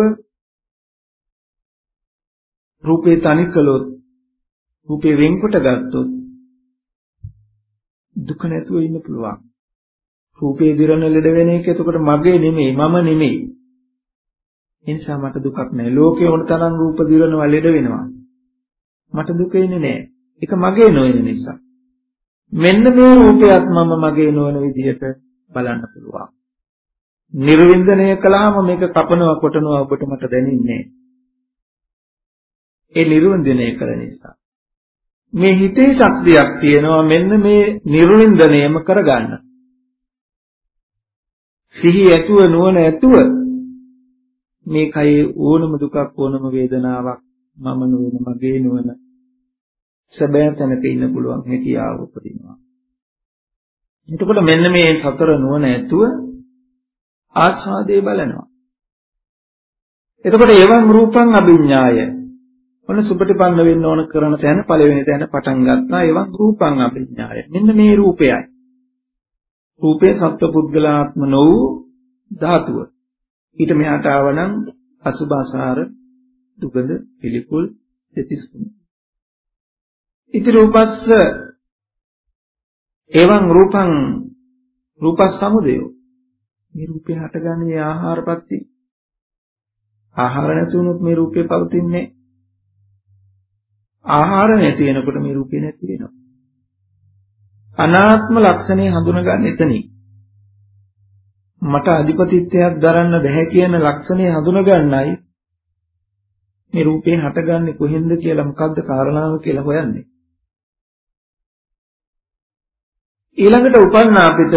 රූපේ තනි කළොත්, රූපේ වෙන්කොට ගත්තොත් දුක නැතුව ඉන්න පුළුවන්. රූපේ දිරන ලෙඩ වෙන එක එතකොට මගේ නෙමෙයි, මම නෙමෙයි. ඒ නිසා මට දුකක් නැහැ. ලෝකේ ඕන තරම් රූප දිරනවා, ලෙඩ වෙනවා. මට දුක එන්නේ නැහැ. ඒක මගේ නොවන නිසා. මෙන්න මේ රූපයත් මම මගේ නොවන විදිහට බලන්න පුළුවන්. නිර්වින්දනය කළාම මේක කපනවා, කොටනවා ඔබට මට දැනෙන්නේ. ඒ නිර්වින්දනය කළ නිසා. මේ හිතේ ශක්තියක් තියෙනවා මෙන්න මේ නිර්වින්දනයම කරගන්න. සිහි ඇතුව නුවණ ඇතුව මේ කයේ ඕනම දුකක් ඕනම වේදනාවක් මම නොවන මගේ නොවන සැබෑ තැනක ඉන්න පුළුවන් හැකියාව උපදිනවා. එතකොට මෙන්න මේ සතර නුවණ ඇතුව ආස්වාදයේ බලනවා. එතකොට එවං රූපං අභිඥාය. ඔන්න සුපටිපන්න වෙන්න ඕන කරන තැන පළවෙනි තැන පටන් ගත්තා. එවං රූපං අභිඥාය. මෙන්න මේ රූපයයි. රූපේ සත්පුද්ගලාත්ම නො වූ ධාතුව. ඊට මෙහාට ආවනම් අසුභාසාර දුගඳ පිළිකුල් දෙතිස් ගුණ. ඉති රූපස්ස එවං රූපං රූපස් සමුදයෝ. මේ රූපේ හටගන්නේ ආහාරපත්ති. ආහාර නැති වුණොත් මේ රූපේ පවතින්නේ. ආහාර නැති වෙනකොට මේ රූපේ නැති වෙනවා. අනාත්ම ලක්ෂණය හඳුනගන්න එතනින්. මට අධිපතිත්වයක් දරන්න බැහැ කියන ලක්ෂණය හඳුනගන්නයි මේ රූපේ හටගන්නේ කොහෙන්ද කියලා මොකද්ද කාරණාව කියලා හොයන්නේ. ඊළඟට උපන්න අපිට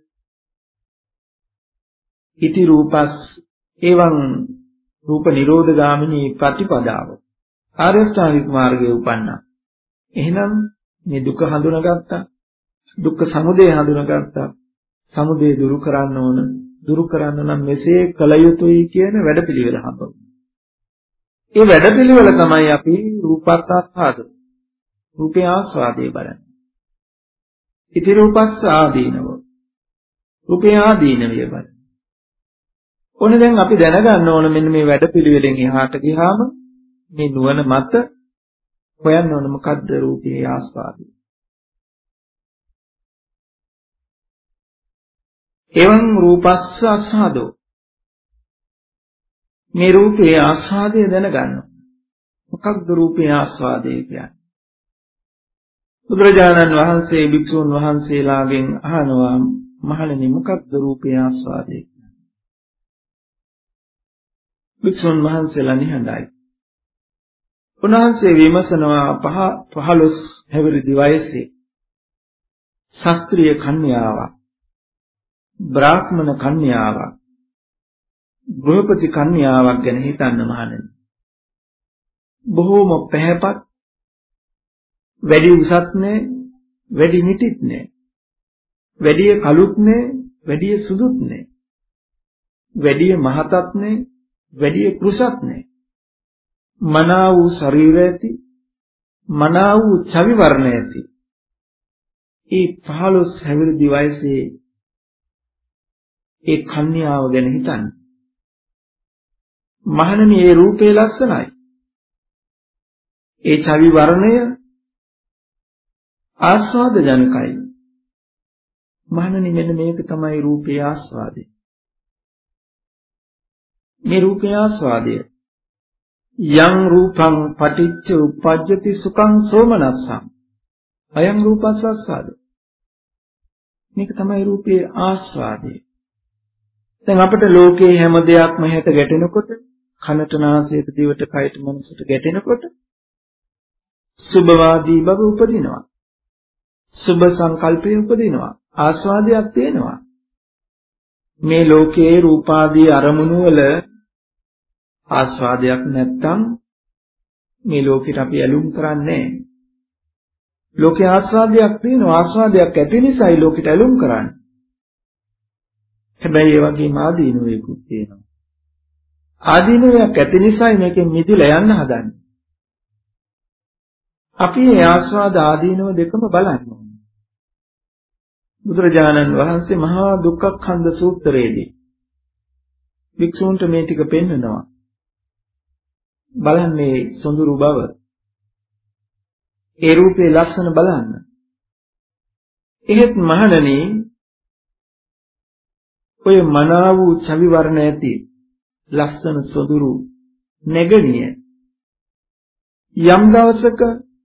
ඉති රූපස් එවං රූප නිරෝධ ගාමිනී ප්‍රතිපදාව ආර්ය ශ්‍රාවික මාර්ගයේ උපන්නා. එහෙනම් මේ දුක හඳුනාගත්තා, දුක්ඛ සමුදය හඳුනාගත්තා, සමුදය දුරු කරන්න ඕන, දුරු කරන්න නම් මෙසේ කළ යුතුයි කියන වැඩපිළිවෙල හඳුන්වනවා. ඒ වැඩපිළිවෙල තමයි අපි රූපාස්වාද, රූපේ ආස්වාදයේ බලන්නේ. ඉති රූපස්ස ආදීනව, රූපේ ආදීනවය බලන්නේ. ඕනේ දැන් අපි දැනගන්න ඕන මෙන්න මේ වැඩපිළිවෙලෙන් එහාට ගියාම මේ නුවණ මත හොයන්න ඕන මොකද්ද රූපේ ආස්වාදය. එවං රූපස්ස ආස්වාදෝ. මේ රූපේ ආස්වාදය දැනගන්න. මොකක්ද රූපේ ආස්වාදය කියන්නේ? බුදුරජාණන් වහන්සේ භික්ෂුන් වහන්සේලාගෙන් අහනවා මහණෙනි මොකක්ද රූපේ ආස්වාදය කියන්නේ? භික්ෂුන් වහන්සේලා නිහඬයි. උන්වහන්සේ විමසනවා 15 හැවිරිදි වයසේ ශාස්ත්‍රීය කන්‍යාවක්, බ්‍රාහ්මණ කන්‍යාවක්, ගෘහපති කන්‍යාවක් ගැන හිතන්න මහණෙනි. බොහෝම පැහැපත්, වැඩි උසත් නෑ, වැඩි මිටිත් නෑ, වැඩි කළුත් නෑ, වැඩි සුදුත් නෑ, වැඩි මහතත් නෑ, වැඩි කුසත් නෑ. මනා වූ ශරීරය ඇති, මනා වූ ඡවි වර්ණය ඇති. ඒ 15 හැවිරිදි වයසේ ඒ කන්‍යාව ගැන හිතන්න. මහණෙනි ඒ රූපේ ලස්සනයි. ඒ ඡවි වර්ණය ආස්වාද ජනකයි. මහණෙනි මෙන්න මේක තමයි රූපේ ආස්වාදය. මේ රූපේ ආස්වාදය යං රූපං පටිච්ච උප්පජ්ජති සුඛං සෝමනස්සං අයං රූපස්සාද. මේක තමයි රූපේ ආස්වාදය. දැන් අපිට ලෝකේ හැම දෙයක්ම හැට ගැටෙනකොට, කනට නාසයට දිවට කයට මනසට ගැටෙනකොට සුභවාදී බව උපදිනවා. සුභ සංකල්පය උපදිනවා. ආස්වාදයක් තියෙනවා. මේ ලෝකයේ රූපාදී අරමුණු වල ආස්වාදයක් නැත්තම් මේ ලෝකෙට අපි ඇලුම් කරන්නේ නැහැ. ලෝකේ ආස්වාදයක් තියෙනවා. ආස්වාදයක් ඇති නිසායි ලෝකෙට ඇලුම් කරන්නේ. හැබැයි ඒ වගේම ආදීනවයකුත් තියෙනවා. ආදීනවයක් ඇති නිසායි මේකෙන් මිදලා යන්න හදන්නේ. අපි මේ ආස්වාද ආදීනව දෙකම බලන්න ඕනේ. බුදුරජාණන් වහන්සේ මහා දුක්ඛඛන්ධ සූත්‍රයේදී වික්ෂූන්ට මේ ටික පෙන්නනවා. බලන්නේ සොඳුරු බව. ඒ රූපේ ලක්ෂණ බලන්න. එහෙත් මහණනි ඔය මනා වූ ඡවි වර්ණ ඇති ලක්ෂණ සොඳුරු නැගණිය යම් දවසක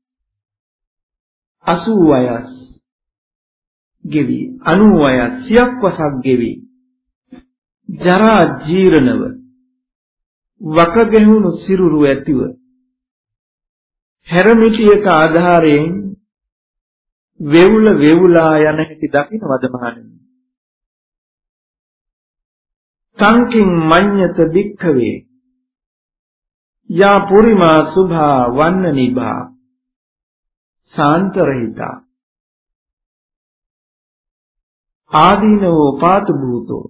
80 වයස් ගෙවි 90 වයස් 100ක් වසක් ගෙවි ජරා ජීර්ණව වක ගැහුණු සිරුරු ඇතිව හැරමිටියක ආධාරයෙන් වේවුලා යන හැටි දකින්නවද මහණෙනි? සංකින් මඤ්ඤත දික්ඛවේ යා පුරිමා සුභා වන්න නිභා සාන්තරහිතා ආදීනෝ පාතු භූතෝ.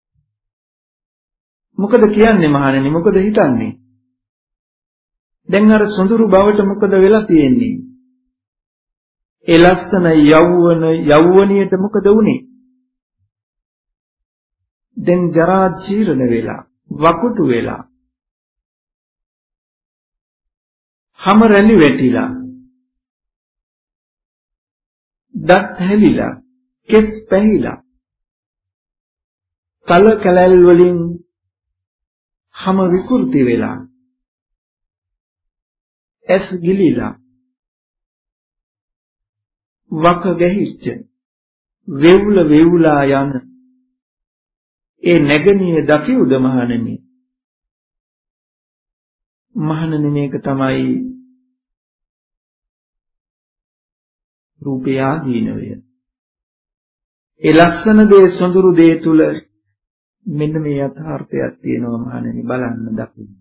මොකද කියන්නේ මහණෙනි? මොකද හිතන්නේ? දැන් අර සොඳුරු බවට මොකද වෙලා තියෙන්නේ? ඒ ලස්සන යෞවනියට මොකද වුනේ? දැන් ජරා ජීර්ණ වෙලා වකුටු වෙලා හැම රැලි වැටිලා දත් හැලිලා කෙස් පැහිලා තල කැලල් වලින් හැම විකෘති වෙලා ඇස් ගිලිලා වක ගැහිච්ච වේවුලා යන ඒ නැගණිය දකිවුද මහණෙනි? මහණෙනි මේක තමයි රූපය ආදීනවය. ඒ ලක්ෂණ දේ සොඳුරු දේ තුල මෙන්න මේ යථාර්ථයක් තියෙනවා මහණෙනි, බලන්න දකින්න.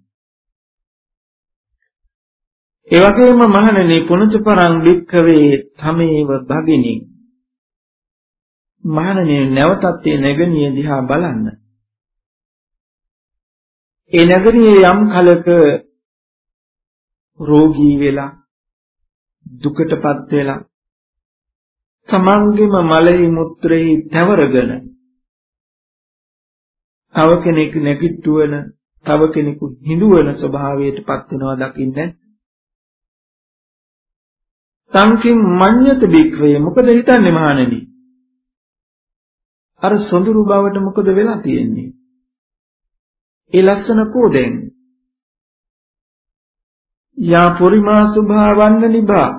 ඒ වගේම මහණෙනි පුනචපරං භික්ඛවේ තමේව භගිනි. මහණෙනි නැවතත් මේ නැගණිය දිහා බලන්න. ඒ නැගණිය යම් කලක රෝගී වෙලා දුකටපත් වෙලා තමන්ගේම මලෙහි මුත්‍රෙහි තවරගෙන තව කෙනෙක් නැගිට්ටුවන තව කෙනෙකු හිඳුවන ස්වභාවයටපත් වෙනවා දකින්නේ. සංකින් මඤ්ඤත බික්වේ මොකද හිතන්නේ මහණෙනි? අර සොඳුරු බවට මොකද වෙලා තියෙන්නේ? ඒ ලස්සන කෝදෙන් යා පුරිමා සුභාවන්න නිභා.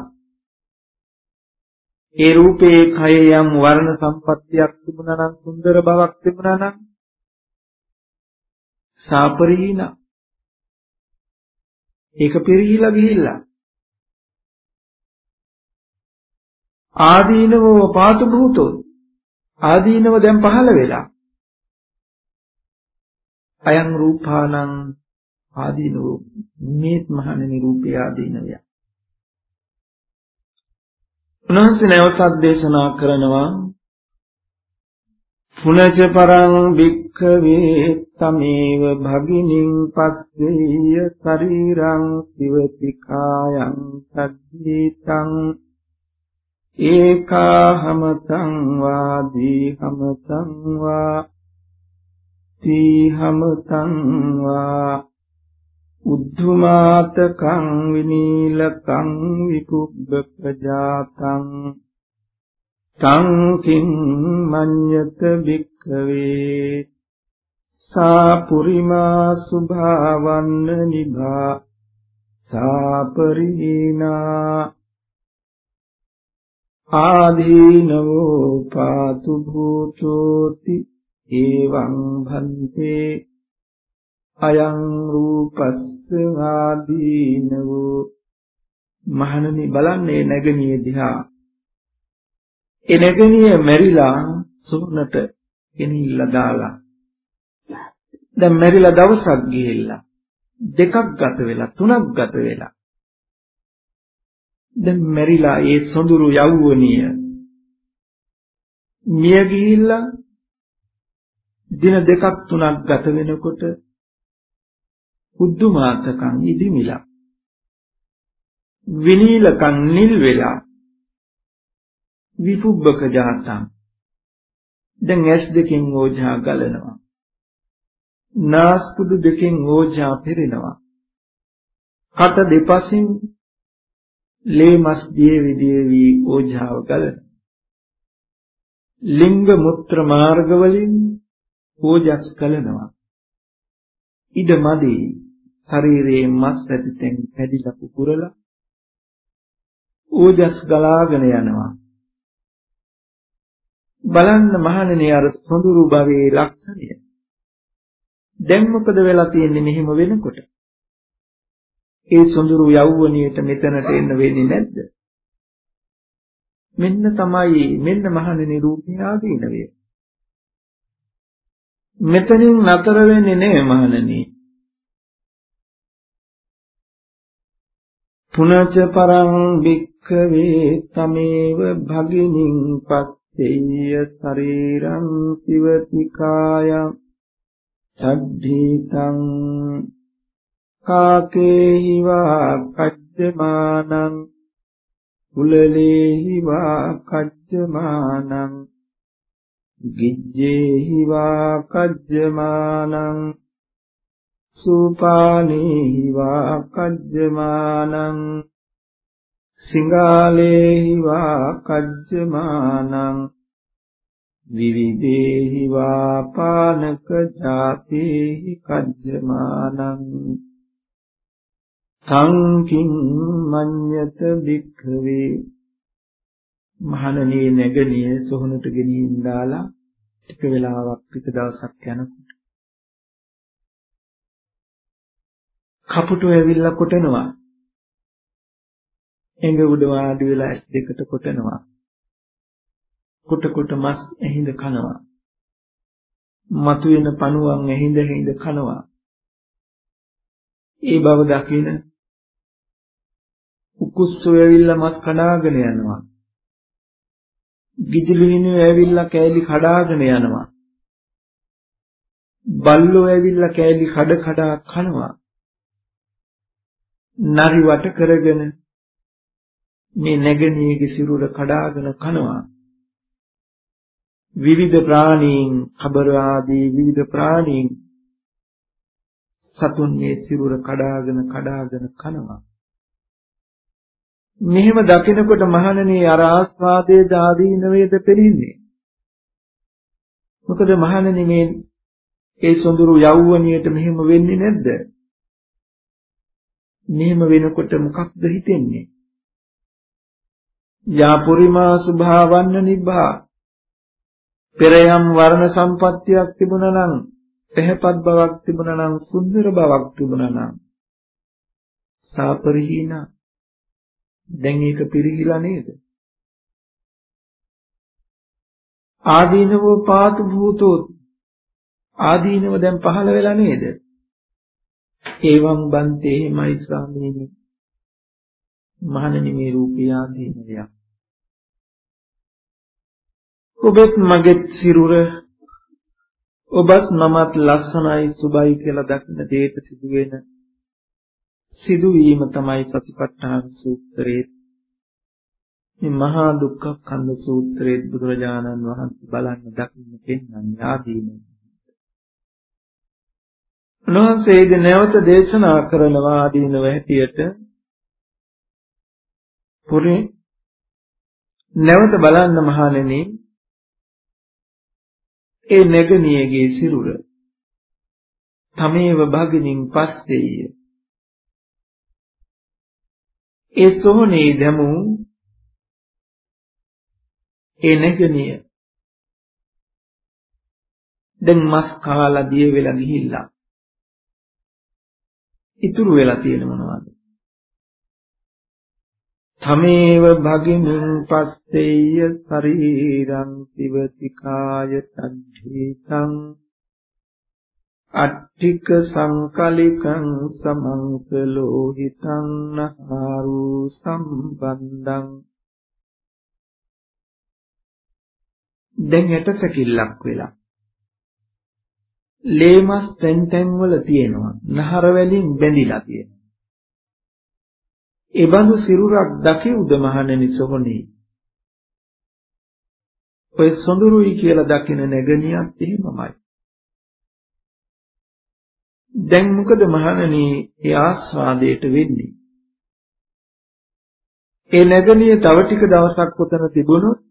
ඒ රූපේ කයේ යම් වර්ණ සම්පත්තියක් තිබුණා නම්, සුන්දර බවක් තිබුණා නම් සාපරීණ ඒක පෙරහිලා ගිහිල්ලා ආදීනවෝ පාතු භූතෝ ආදීනව දැන් පහළ වෙලා අයං රූපානං ආදීනෝ මේත් මහණෙනි රූපය ආදීනවය. උන්වහන්සේ නැවතත් දේශනා කරනවා පුනච පරං භික්ඛවේ තමේව භගිනින් පස්සෙය ශරීරං සිවති කායං සද්ධීතං ඒකාහමතං වාදී හමතං වා තීහමතං වා උද්ධමාතකං විනීලකං විකුබ්බපජාතං සංකින් මඤ්ඤත භික්ඛවේ සා පුරිමා සුභාවන්න නිභා සාපරීණා ආදීනවෝ පාතු භූතෝති එවං භන්තේ අයං රූපස්ස ආදීනවෝ. මහණනි බලන්නේ නැගණිය දිහා. ඒ නැගණිය මැරිලා සුන්නට ගෙනිල්ලා දාලා දැන් මැරිලා දවසක් ගිහිල්ලා දෙකක් ගත වෙලා තුනක් ගත වෙලා දැන් මැරිලා ඒ සොඳුරු යෞවනිය මිය ගිහිල්ලා දින දෙකක් තුනක් ගත වෙනකොට උද්දුමාතකම් ඉදිමිලා විනීලකම් නිල් වෙලා විපුබ්බක ජාතං දැන් ඇස් දෙකෙන් ඕජා ගලනවා නාස්පුඩු දෙකෙන් ඕජා පිරෙනවා කට දෙපසින් ලේ මස් දියවි දියවි ඕජාව ගලනවා ලිංග මුත්‍ර මාර්ග වලින් ඕජස් ගලනවා ඉද මදි ශරීරයේ මස් ඇතිතෙන් පැදිලා පුපුරලා ඕජස් ගලාගෙන යනවා බලන්න මහණෙනි අර සොඳුරු භවයේ ලක්ෂණය දැන් මොකද වෙලා තියෙන්නේ මෙහිම වෙනකොට ඒ සොඳුරු යෞවනියට මෙතනට එන්න වෙන්නේ නැද්ද මෙන්න තමයි මෙන්න මහණෙනි රූපේ ආදීනවය මෙතනින් නතර වෙන්නේ නෑ මහණෙනි පුනච පරං භික්ඛවේ තමේව භගිනින් පස්සෙය්‍ය ශරීරං සිවතිකායං සද්ධීතං කාකේහි වා කච්චමානං කුලලේහි වා කච්චමානං ගිජ්ජේහි වා කච්චමානං සූපානේහි වා කච්චමානං සිංගාලේහි වා කච්චමානං විවිදේහි වා පානක ජාතේහි කච්චමානං සංකින් මඤ්ඤත භික්ඛවේ මහණනී නැගණිය සොහනට ගෙනින් දාලා ටික වෙලාවක් පිට දවසක් යනකොට කපුටු ඇවිල්ලා කොටනවා එඟ උඩ වාඩි වෙලා ඇස් දෙකට කොටනවා කොට කොට මස් ඇහිඳ කනවා මතුවෙන පණුවන් ඇහිඳ ඇහිඳ කනවා ඒ බව දකින උකුස්සෝ ඇවිල්ලා මස් කඩාගෙන යනවා ගිජලිනු ඇවිල්ලා කෑලි කඩාගෙන යනවා බල්ලෝ ඇවිල්ලා කෑලි කඩ කඩා කනවා නරි වට කරගෙන මේ නැගණියගේ සිරුර කඩාගෙන කනවා විවිධ ප්‍රාණීන් කබර ආදී විවිධ ප්‍රාණීන් සතුන්ගේ සිරුර කඩාගෙන කනවා මෙහෙම දකිනකොට මහණෙනි අර ආස්වාදයේ ආදීන වේද පෙළෙන්නේ මොකද මහණෙනි මේ ඒ සොඳුරු යෞවනියට මෙහෙම වෙන්නේ නැද්ද මෙහෙම වෙනකොට මොකක්ද හිතෙන්නේ යා පුරිමා සුභාවන්න නිබ්බා පෙරයම් වර්ණ සම්පත්තියක් තිබුණා නම් පෙහපත් බවක් තිබුණා නම් සුන්දර බවක් තිබුණා නම් සාපරිහීන දැන් ඒක පිරිහිලා නේද ආදීනවෝ පාතු භූතෝ ආදීනව දැන් පහළ වෙලා නේද ඒවම් බන්තේ මයි ස්වාමීනි මහණෙනි මේ රූපය ආදීනවය ඔබත් මගෙත් සිරුර ඔබත් මමත් ලස්සනයි සුබයි කියලා දකින්න දෙයට සිදුවෙන සිදුවීම තමයි සතිපට්ඨාන සූත්‍රයේ මේ මහා දුක්ඛ කන්ද සූත්‍රයේ බුදුරජාණන් වහන්සේ බලන්න දකින්න පෙන්වන්නේ ආදීනව. උන්වහන්සේද නැවත දේශනා කරනවා ආදීනව හැටියට පුරේ නැවත බලන්න මහණෙනි ඒ නැගණියගේ සිරුර තමේව භගිනින් පස්සෙය ඒ සෝනේ දමු ඒ නැගණිය දැන් මස් කාලා දිය වෙලා ගිහිල්ලා ඉතුරු වෙලා තියෙන මොනවද තමේව භගිනින් පස්සෙය ශරීරං සිවතිකාය තද්ධීතං අට්ඨික සංකලිකං සමංක ලෝහිතං නහාරු සම්බන්ධං දැන් ඇට සැකිල්ලක් වෙලා ලේමස් තැන් තැන් වල තියෙනවා. නහර වලින් බැඳිලා තියෙනවා. ඒ බඳු සිරුරක් දකිවුද මහණෙනි සොහොනේ. ඔය සොඳුරුයි කියලා දකින නැගණියත් එහෙමමයි. දැන් මොකද මහණෙනි ඒ ආස්වාදයට වෙන්නේ? ඒ නැගණිය තව ටික දවසක් උතන තිබුණොත්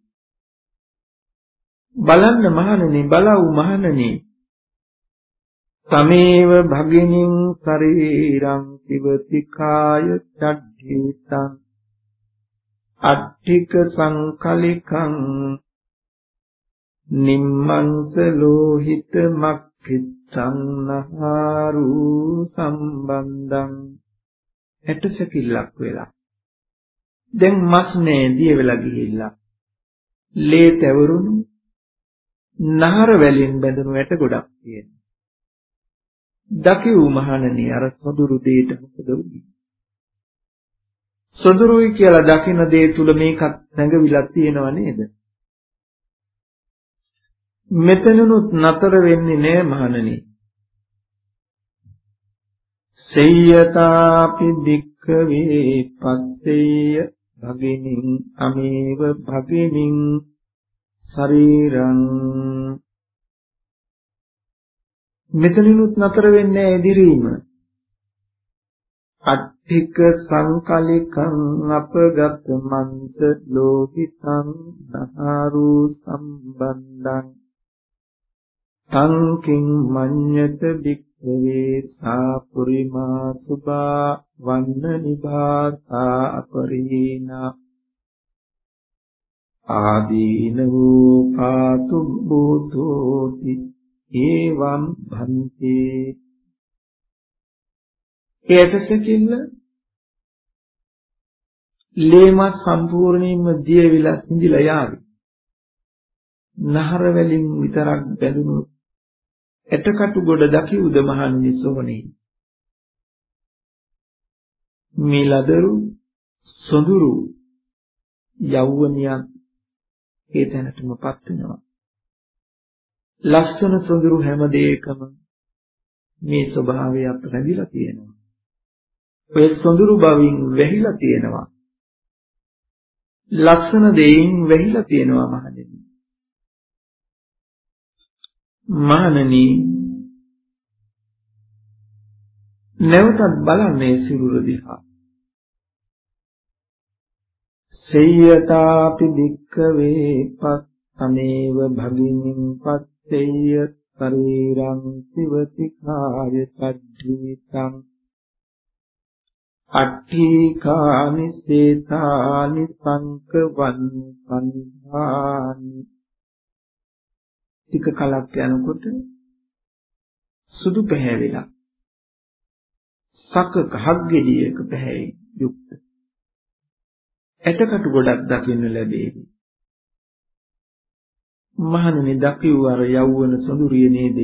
බලන්න මහණෙනි බලව් මහණෙනි තමේව භගිනින් ශරීරං තිවතිකාය චඩ්ඨිතං අට්ඨික සංකලිකං නිම්මංස ලෝහිත මක්ඛිත්තං නහාරු සම්බන්ධං ඇටසැකිල්ලක් වෙලා දැන් මස් නේ දිය වෙලා ගිහිල්ලා ලේ තැවරුණු නහර වලින් බැඳුණු ඇට ගොඩක් තියෙනවා. දකිව් මහණනි අර සොඳුරු දෙයට මොකද වුනේ? සොඳුරුයි කියලා දකින දේ තුල මේකත් නැඟවිලා තියෙනව නේද? මෙතනනුත් නතර වෙන්නේ නෑ මහණනි. සේයතාපි දික්ඛවේ පස්සේය භගිනින් අමේව භගිනින් ශරීරං මෙතනිනුත් නතර වෙන්නේ ඉදිරීම අට්ඨික සංකලිකං අපගත මන්ත ලෝකිතං නහාරු සම්බන්ධං තං කිං මඤ්ඤත භික්ඛවේ සාපුරිමා සුභා වන්න නිභාසා අපරිණා ආදීනෝ පාතු බුතෝති ඒවම් භන්තේ ඒතසකිල්ල ලේම සම්පූර්ණයෙන්ම දිය විලා සිඳිලා යාවි. නහර වලින් විතරක් බැඳුණු එතකටු ගොඩ දකිවුද මහන්නේ සෝනේ. මේ ලදරු සොඳුරු යෞවනියක් ඒ තැනටමපත් වෙනවා. ලස්සන සොඳුරු හැම දෙයකම මේ ස්වභාවයත් රැඳිලා තියෙනවා. ඔය සොඳුරු බවින් වැහිලා තියෙනවා. ලස්සන දෙයින් වැහිලා තියෙනවා මහණෙනි. මහණෙනි නැවතත් බලන්නේ සිරුර දිහා. සේයතාපි භික්ඛවේ පස්සමේව භගිනින් පස්සෙය්‍ය ශරීරං සිවතිකාය සද්ධිතං අට්ඨිකානි සේතානි සංකවං සංධානි ටික කලක් යනකොට සුදු පැහැවිලා සක කහක්ගෙඩියක පැහැයි යුක්ත එතකට ගොඩක් දකින්න ලැබේවි. මහණෙනි දකිව් අර යෞවන සොඳුරිය නේද?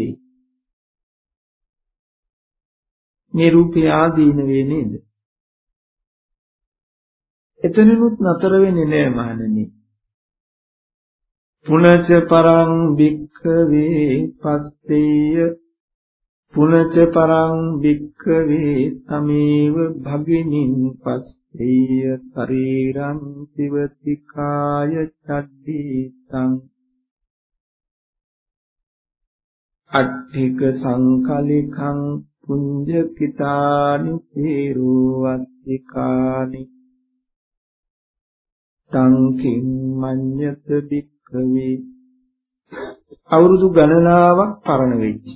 මේ රූපේ ආදීන වේ නේද? එතනනුත් නතර වෙන්නේ නෑ මහණෙනි. පුනච පරං භික්ඛවේ පස්සේය පුනච පරං භික්ඛවේ තමේව භගිනින් පස්සේය ශරීරං සිවතිකාය චඩ්ඩීතං අට්ඨික සංකලිකං පුඤ්ජකිතානි තේරුවත්තිකානි තං කිං මඤ්ඤත භික්ඛවේ අවුරුදු ගණනාවක් පරණ වෙච්ච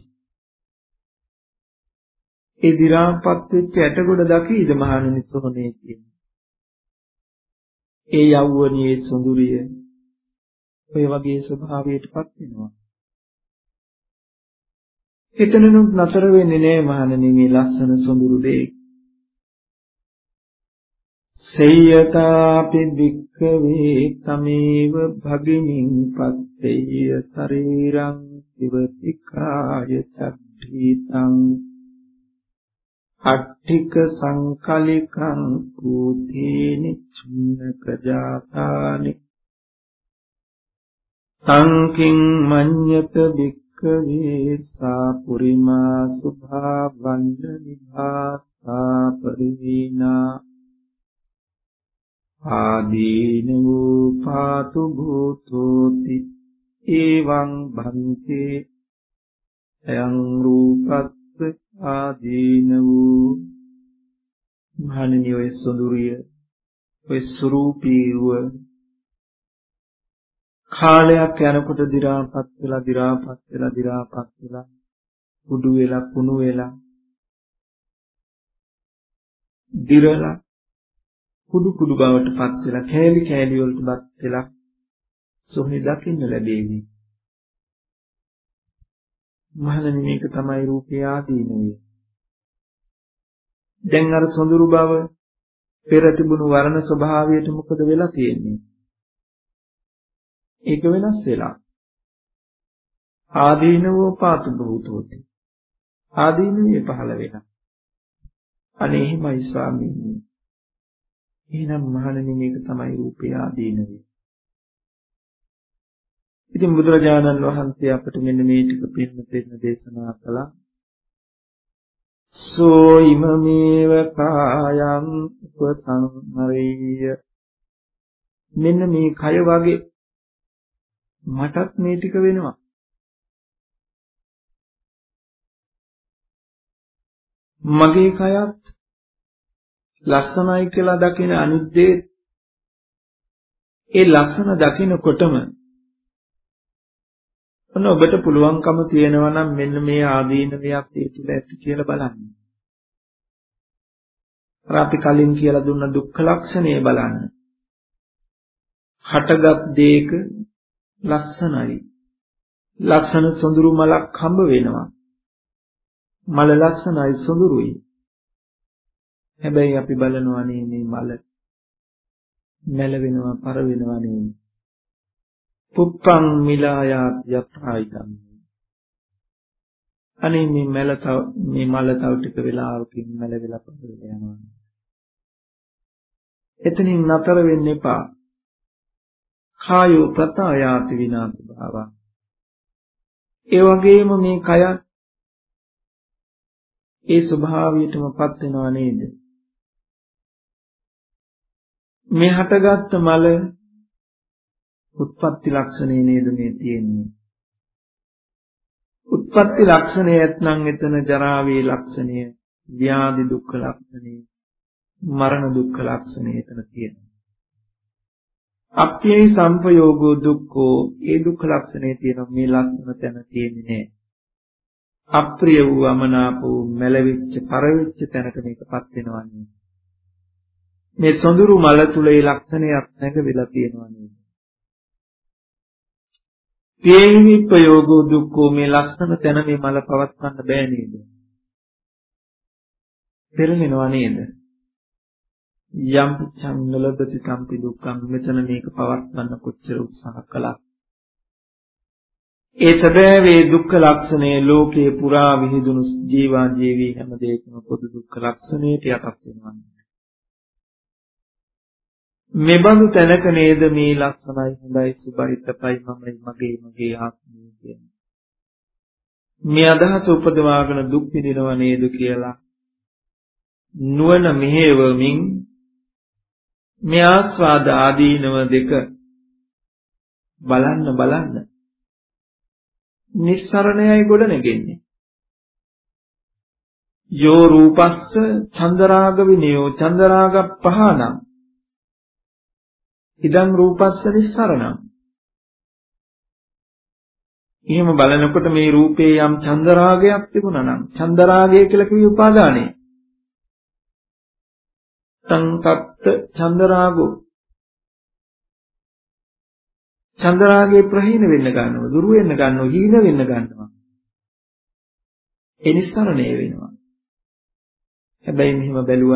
ඒ දි รา පත් වෙච්ච ඇටගොඩ දකීද මහණෙනි සෝනේ කියන්නේ. ඒ යෞවනයේ සොඳුරිය ඔය වගේ ස්වභාවයටපත් වෙනවා. එතනනුත් නතර වෙන්නේ නෑ මහණෙනි මේ ලස්සන සොඳුරු දෙය. සේයතාපි භික්ඛවේ තමේව භගිනින් පස්සෙය්‍ය ශරීරං සිවතිකාය චද්ධීතං අට්ඨික සංකලිකං පූතේනි චුන්නක ජාතානි තං කිං මඤ්ඤත භික්ඛවේ පුරිමා සුභාවන්න විභාසා පරිවිනා ආදීනෝ පාතු භූතෝති එවං භන්තේ අයං රූපස්ස ආදීනෝ. මහණෙනි ඔය සොඳුරිය ඔය ස්වરૂපීව කාලයක් යනකොට දි รา පත් වෙලා කුඩු වෙලා කුණු වෙලා දිරලා කුඩු බවට පත් වෙලා කෑලි වලට බත් වෙලා සොහේ දකින්න ලැබෙන්නේ. මහණෙනි මේක තමයි රූපේ ආදීනවය. දැන් අර සොඳුරු බව පෙර තිබුණු වර්ණ ස්වභාවයට මොකද වෙලා තියෙන්නේ? ඒක වෙනස් වෙලා. ආදීනවෝ පාතු භූතෝති. ආදීනවේ පහළ වෙනවා. අනේ එහෙමයි ස්වාමීනි. එහෙනම් මහණෙනි මේක තමයි රූපේ ආදීනවේ. ඉතින් බුදුරජාණන් වහන්සේ අපට මෙන්න මේ ටික පින්න දේශනා කළා. සෝ ඉමමේව කායං උපසංහරේය. මෙන්න මේ කය වගේ මටත් මේ ටික වෙනවා. මගේ කයත් ලස්සනයි කියලා දකින අනිද්දේ ඒ ලස්සන දකිනකොටම ඔබට පුළුවන්කම තියෙනවා නම් මෙන්න මේ ආදීනවයක් ඒ තුල ඇති කියලා බලන්න. අර අපි කලින් කියලා දුන්න දුක්ඛ ලක්ෂණය බලන්න. හටගත් දේක ලස්සනයි. ලස්සන සොඳුරු මලක් හම්බ වෙනවා. මල ලස්සනයි සොඳුරුයි. හැබැයි අපි බලනවා නේ මේ මල මැල වෙනවා පර වෙනවා නේ. පුප්පං මිලායාත් යත්‍රායිතං. අනේ මේ මල තව ටික වෙලාවකින් මැල වෙලා පර වෙලා යනවා. එතනින් නතර වෙන්න එපා. කායෝ ප්‍රත්‍යායාති විනාශ භාවං. ඒ වගේම මේ කය ඒ ස්වභාවයටමපත් වෙනව නේද? මේ හටගත්ත මල උත්පත්ති ලක්ෂණේ නේද මේ තියෙන්නේ? උත්පත්ති ලක්ෂණය නැත්නම් එතන ජරාවේ ලක්ෂණය, ව්‍යාධි දුක්ඛ ලක්ෂණය, මරණ දුක්ඛ ලක්ෂණය එතන තියෙනවා. අප්පේ සංපයෝගෝ දුක්ඛෝ ඒ දුක්ඛ ලක්ෂණේ තියෙන මේ ලක්ෂණ තැන තියෙන්නේ නැහැ. අප්‍රිය වූ අමනාප වූ මැලවිච්ච පරවිච්ච තැනට මේකපත් වෙනවන්නේ. මේ සොඳුරු මල තුල ඒ ලක්ෂණයක් නැගවිලා තියෙනවා නේද? පේහිප්පයෝගෝ දුක්ඛෝ මේ ලක්ෂණ තැන මේ මල පවත්වන්න බෑ නේද? පෙරලෙනවා නේද? යම් චන්නලබති සම්පි දුක්ඛං මෙතන මේක පවත්වන්න කොච්චර උත්සාහ කළා. ඒ සැබෑවේ දුක්ඛ ලක්ෂණය ලෝකේ පුරා විහිදුණු ජීවී හැම දෙයකම පොදු දුක්ඛ ලක්ෂණයට යටත් වෙනවා. මෙබඳු තැනක නේද මේ ලක්ෂණයි හොඳයි සුබයි තපයි මගේ ආත්මය කියන්නේ. මේ අදහස උපදවාගෙන දුක් විඳිනව නේද කියලා නුවණ මෙහෙවමින් මේ ආස්වාද ආදීනව දෙක බලන්න නිස්සරණයයි ගොඩ නැගෙන්නේ. යෝ රූපස්ස චන්දරාග විනයෝ චන්දරාග පහනම් ඉදං රූපස්ස නිස්සරණං. එහෙම බලනකොට මේ රූපේ යම් චන්දරාගයක් තිබුණා නම් චන්දරාගය කියලා කිවි උපාදානේ. සංතත්ත චන්දරාගෝ චන්දරාගේ ප්‍රහීන වෙන්න ගන්නවා, දුරු වෙන්න ගන්නවා, හීන වෙන්න ගන්නවා. ඒ නිස්සරණය වෙනවා. හැබැයි මෙහෙම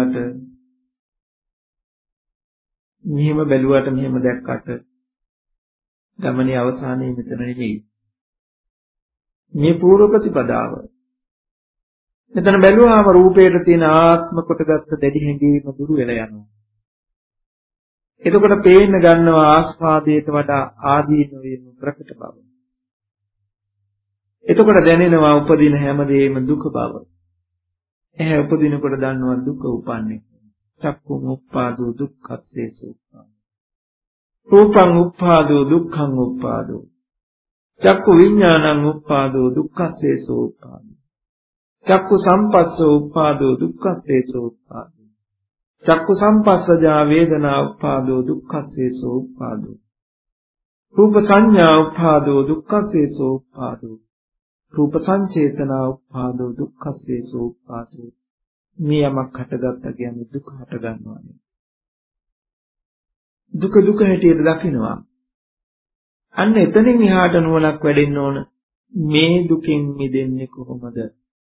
බැලුවට මෙහෙම දැක්කට ගමනේ අවසානයේ මෙතන නෙවෙයි. මේ පූර්ව ප්‍රතිපදාව. මෙතන බැලුවාම රූපයට තියෙන ආත්ම කොටගත් දැඩි හැඟීම දුරු වෙලා යනවා. එතකොට පේන්න ගන්නවා ආස්වාදයට වඩා ආදීනවයේම ප්‍රකට බව. එතකොට දැනෙනවා උපදින හැමදේම දුක බව. ඇහැ උපදිනකොට දන්නවා දුක උපන්නේ. චක්කුං උප්පාදෝ දුක්ඛස්සේසු. රූපං උප්පාදෝ දුක්ඛං උප්පාදෝ. චක්කු විඥානං උප්පාදෝ දුක්ඛස්සේසු උප්පාදෝ. චක්කු සම්පස්සෝ උප්පාදෝ දුක්ඛස්සේසු උප්පාදෝ. චක්කු සම්පස්සජා වේදනා උප්පාදෝ දුක්ඛස්සේසු උප්පාදෝ. රූප සංඥා උප්පාදෝ දුක්ඛස්සේසු උප්පාදෝ. රූප සංචේතනා උප්පාදෝ දුක්ඛස්සේසු උප්පාදෝ. මේ යමක් හටගත්තා කියන්නේ දුක හට ගන්නවානේ. දුක දුක හැටියට දකිනවා. අන්න එතනින් එහාට නුවණක් වැඩෙන්න ඕන. මේ දුකෙන් මිදෙන්නේ කොහොමද?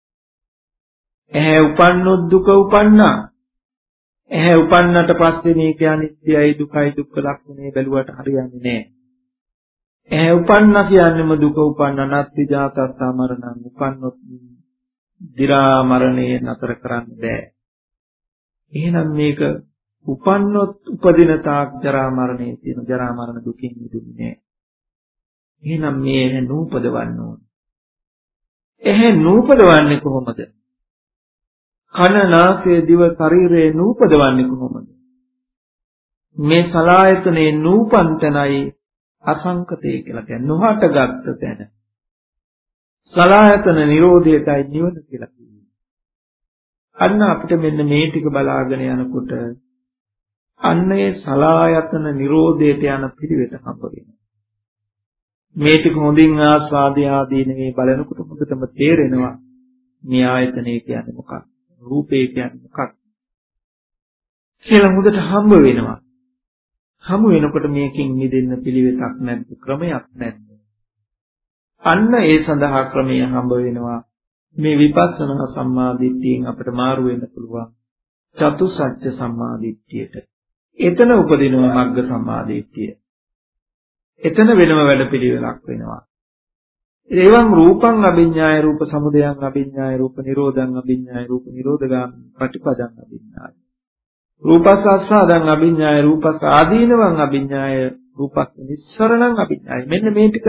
ඇහැ උපන්නොත් දුක උපන්නා. ඇහැ උපන්නට පස්සේ මේක අනිත්‍යයි දුකයි දුක්ඛ ලක්ෂණේ බැලුවට හරියන්නේ නැහැ. ඇහැ උපන්නා කියන්නේම දුක උපන්නා නැත්ති ජාතස්ස මරණං උපන්නොත් දිරා මරණය නතර කරන්න බෑ. එහෙනම් මේක උපන්නොත් උපදින තාක් ජරා මරණේ තියෙන ජරා මරණ දුකින් මිදෙන්නේ නැහැ. එහෙනම් මේ ඇහැ නූපදවන්න ඕන. ඇහැ නූපදවන්නේ කොහොමද? කන නාසය දිව ශරීරය නූපදවන්නේ කොහොමද? මේ සලායතනේ නූපන් තැනයි අසංකතය කියලා කියන්නේ නොහටගත් තැන. සලායතන නිරෝධයටයි නිවන කියලා කියන්නේ. අන්න අපිට මෙන්න මේ ටික බලාගෙන යනකොට අන්න ඒ සලායතන නිරෝධයට යන පිළිවෙත හම්බ වෙනවා. මේ ටික හොඳින් ආස්වාදය ආදී නෙමේ බලනකොට හොඳටම තේරෙනවා මේ ආයතනය කියන්නේ මොකක්ද? රූපේ කියන්නේ මොකක්ද? කියලා හොඳට හම්බ වෙනවා. හමු වෙනකොට මේකෙන් මිදෙන්න පිළිවෙතක් නැද්ද? ක්‍රමයක් නැද්ද? අන්න ඒ සඳහා ක්‍රමය හම්බ වෙනවා. මේ විපස්සනා සම්මාදිට්ඨියෙන් අපිට මාරු වෙන්න පුළුවන් චතුසත්‍ය සම්මාදිට්ඨියට. එතන උපදිනවා මග්ග සම්මාදිට්ඨිය. එතන වෙනම වැඩපිළිවෙලක් වෙනවා. එවං රූපං අභිඤ්ඤාය රූප සමුදයං අභිඤ්ඤාය රූප නිරෝධං අභිඤ්ඤාය රූප නිරෝධගාමී පටිපදං අභිඤ්ඤාය රූපස්ස අස්සාදං අභිඤ්ඤාය රූපස්ස ආදීනවං අභිඤ්ඤාය රූපස්ස නිස්සරණං අභිඤ්ඤාය. මෙන්න මේ ටික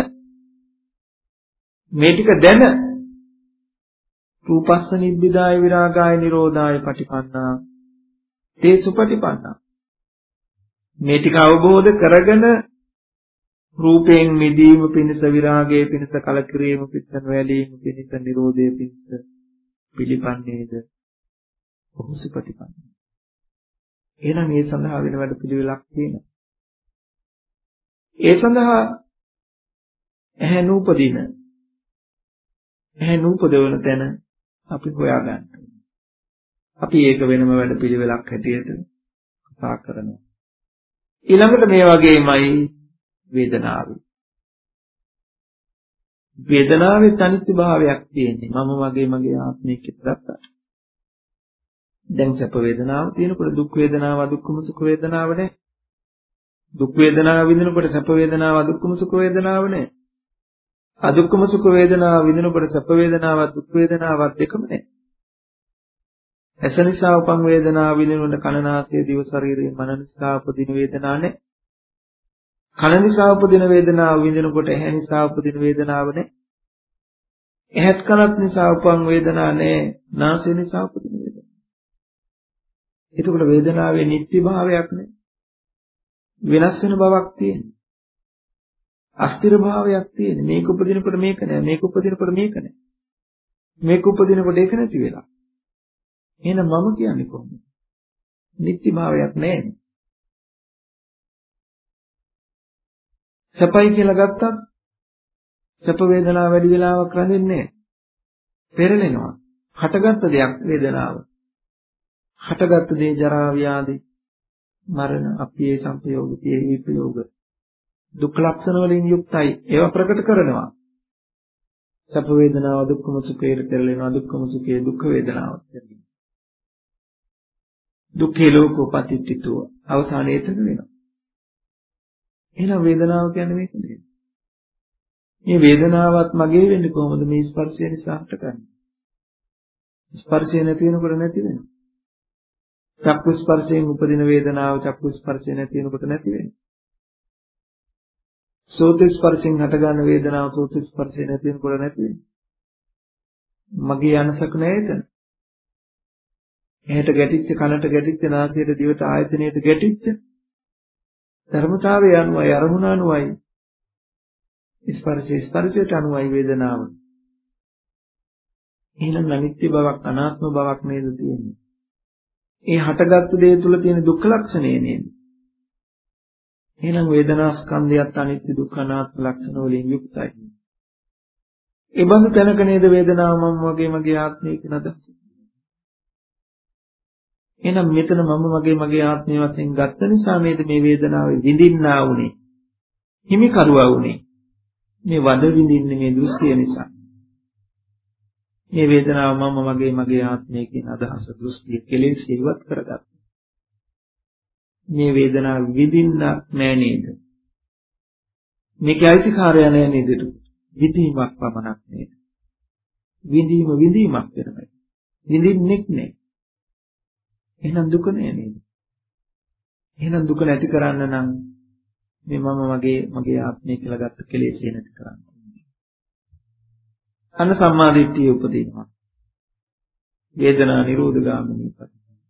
දැන රූපස්ස නිබ්බිදාය විරාගාය නිරෝධාය පටිපන්නා තේ සුපටිපන්නා. මේ ටික අවබෝධ කරගෙන රූපයෙන් මිදීම පිණිස විරාගයේ පිණිස කලකිරීම පිණිස නොඇලීම පිණිස නිරෝධයේ පිණිස පිළිපන්නේද ඔහු සුපටිපන්නා. එහෙනම් මේ සඳහා වෙන වැඩ පිළිවෙලක් තියෙනවා. ඒ සඳහා ඇහැ නූපදවන තැන අපි හොයාගන්න. අපි ඒක වෙනම වැඩ පිළිවෙලක් හැටියට කතා කරනවා. ඊළඟට මේ වගේමයි වේදනාවේ අනිත්‍ය භාවයක් තියෙන්නේ. මම වගේ මගේ ආත්මය කියලා ගත්තා. දැන් සැප වේදනාව තියෙනකොට දුක් වේදනාව අදුක්කම සුඛ වේදනාව නැහැ. දුක් වේදනාව විඳිනකොට සැප වේදනාව අදුක්කම සුඛ වේදනාව නැහැ. අදුක්කම සුඛ වේදනාව විඳිනකොට සැප වේදනාව දුක් වේදනාවත් එකම නැහැ. ඇස නිසා උපන් වේදනාව විඳිනකොට කන නාසය දිව ශරීරය මන නිසා උපදින වේදනාව නැහැ. කන නිසා උපදින වේදනාව විඳිනකොට ඇහැ නිසා උපදින වේදනාව නැහැ. ඇහත් කනත් නිසා උපන් වේදනාව නැහැ. නාසය නිසා උපදින වේදනාව. එතකොට වේදනාවේ නිත්‍ය භාවයක් නැහැ. වෙනස් වෙන බවක් තියෙනවා. අස්තිර භාවයක් තියෙනවා. මේක උපදිනකොට මේක නැහැ. මේක උපදිනකොට මේක නැහැ. මේක උපදිනකොට ඒක නැති වෙලා. එහෙනම් මම කියන්නේ කොහොමද? නිත්‍ය භාවයක් නැහැ. සැපයි කියලා ගත්තත් සැප වේදනාව වැඩි වෙලාවක් රැඳෙන්නේ නැහැ. පෙරලෙනවා. හටගත්ත දෙයක් වේදනාව. හටගත්ත දේ ජරා ව්‍යාධි මරණ අපේ සංපයෝග පියේ විපයෝග දුක් ලක්ෂණ වලින් යුක්තයි. ඒවා ප්‍රකට කරනවා. සැප වේදනාව දුක්ඛම සුඛයට පෙරලෙනවා. දුක්ඛම සුඛයේ දුක් වේදනාවක් වෙනවා. දුක්ඛේ ලෝකෝ පතිට්ඨිතෝ අවසානයේ එතන වෙනවා. එහෙනම් වේදනාව කියන්නේ මේක නේද? මේ වේදනාවත් මගේ වෙන්නේ කොහොමද? මේ ස්පර්ශය නිසා හටගන්නේ. ස්පර්ශය නැති වෙනකොට නැති වෙනවා. චක්කු ස්පර්ශයෙන් උපදින වේදනාව චක්කු ස්පර්ශය නැති වෙනකොට නැති වෙනවා. සෝත ස්පර්ශයෙන් හටගන්න වේදනාව සෝත ස්පර්ශය නැති වෙනකොට නැති වෙන්නේ. මගේ අනසක නෑ එතන. එහෙට ගැටිච්ච කනට ගැටිච්ච නාසයට දිවට ආයතනයට ගැටිච්ච ධර්මතාවය අනුවයි අරමුණ අනුවයි ස්පර්ශයට අනුවයි වේදනාව. එහෙනම් අනිත්‍ය බවක් අනාත්ම බවක් නේද තියෙන්නේ. ඒ හටගත්තු දේ තුල තියෙන දුක්ඛ ලක්ෂණය නේද? එහෙනම් වේදනා ස්කන්ධයත් අනිත්‍ය දුක්ඛ අනාත්ම ලක්ෂණ වලින් යුක්තයි. ඒ බඳු තැනක නේද වේදනාව මම වගේ මගේ ආත්මය කියන අදහස. එහෙනම් මෙතන මම මගේ ආත්මය වශයෙන් ගත්ත නිසා නේද මේ වේදනාවේ විඳින්නා වුනේ. හිමිකරුවා වුනේ. මේ වද විඳින්නේ මේ දෘෂ්ටිය නිසා. මේ වේදනාව මම මගේ ආත්මය කියන අදහස දෘෂ්ටිය කෙලෙස් ඉවත් කරගත්තා. මේ වේදනාව විඳින්න නෑ නේද? මේකයි අයිතිකාරය නෑ නේද? විඳීමක් පමණක් නේද? විඳීමක් වෙනමයි. විඳින්නෙක් නෑ. එහෙනම් දුක නෑ නේද? එහෙනම් දුක නැති කරන්න නම් මේ මම මගේ ආත්මය කියලා ගත්ත කෙලෙස් නැති කරන්න. අන්න සම්මාදිට්ඨිය උපදිනවා. වේදනා නිරෝධ ගාමිනී පද.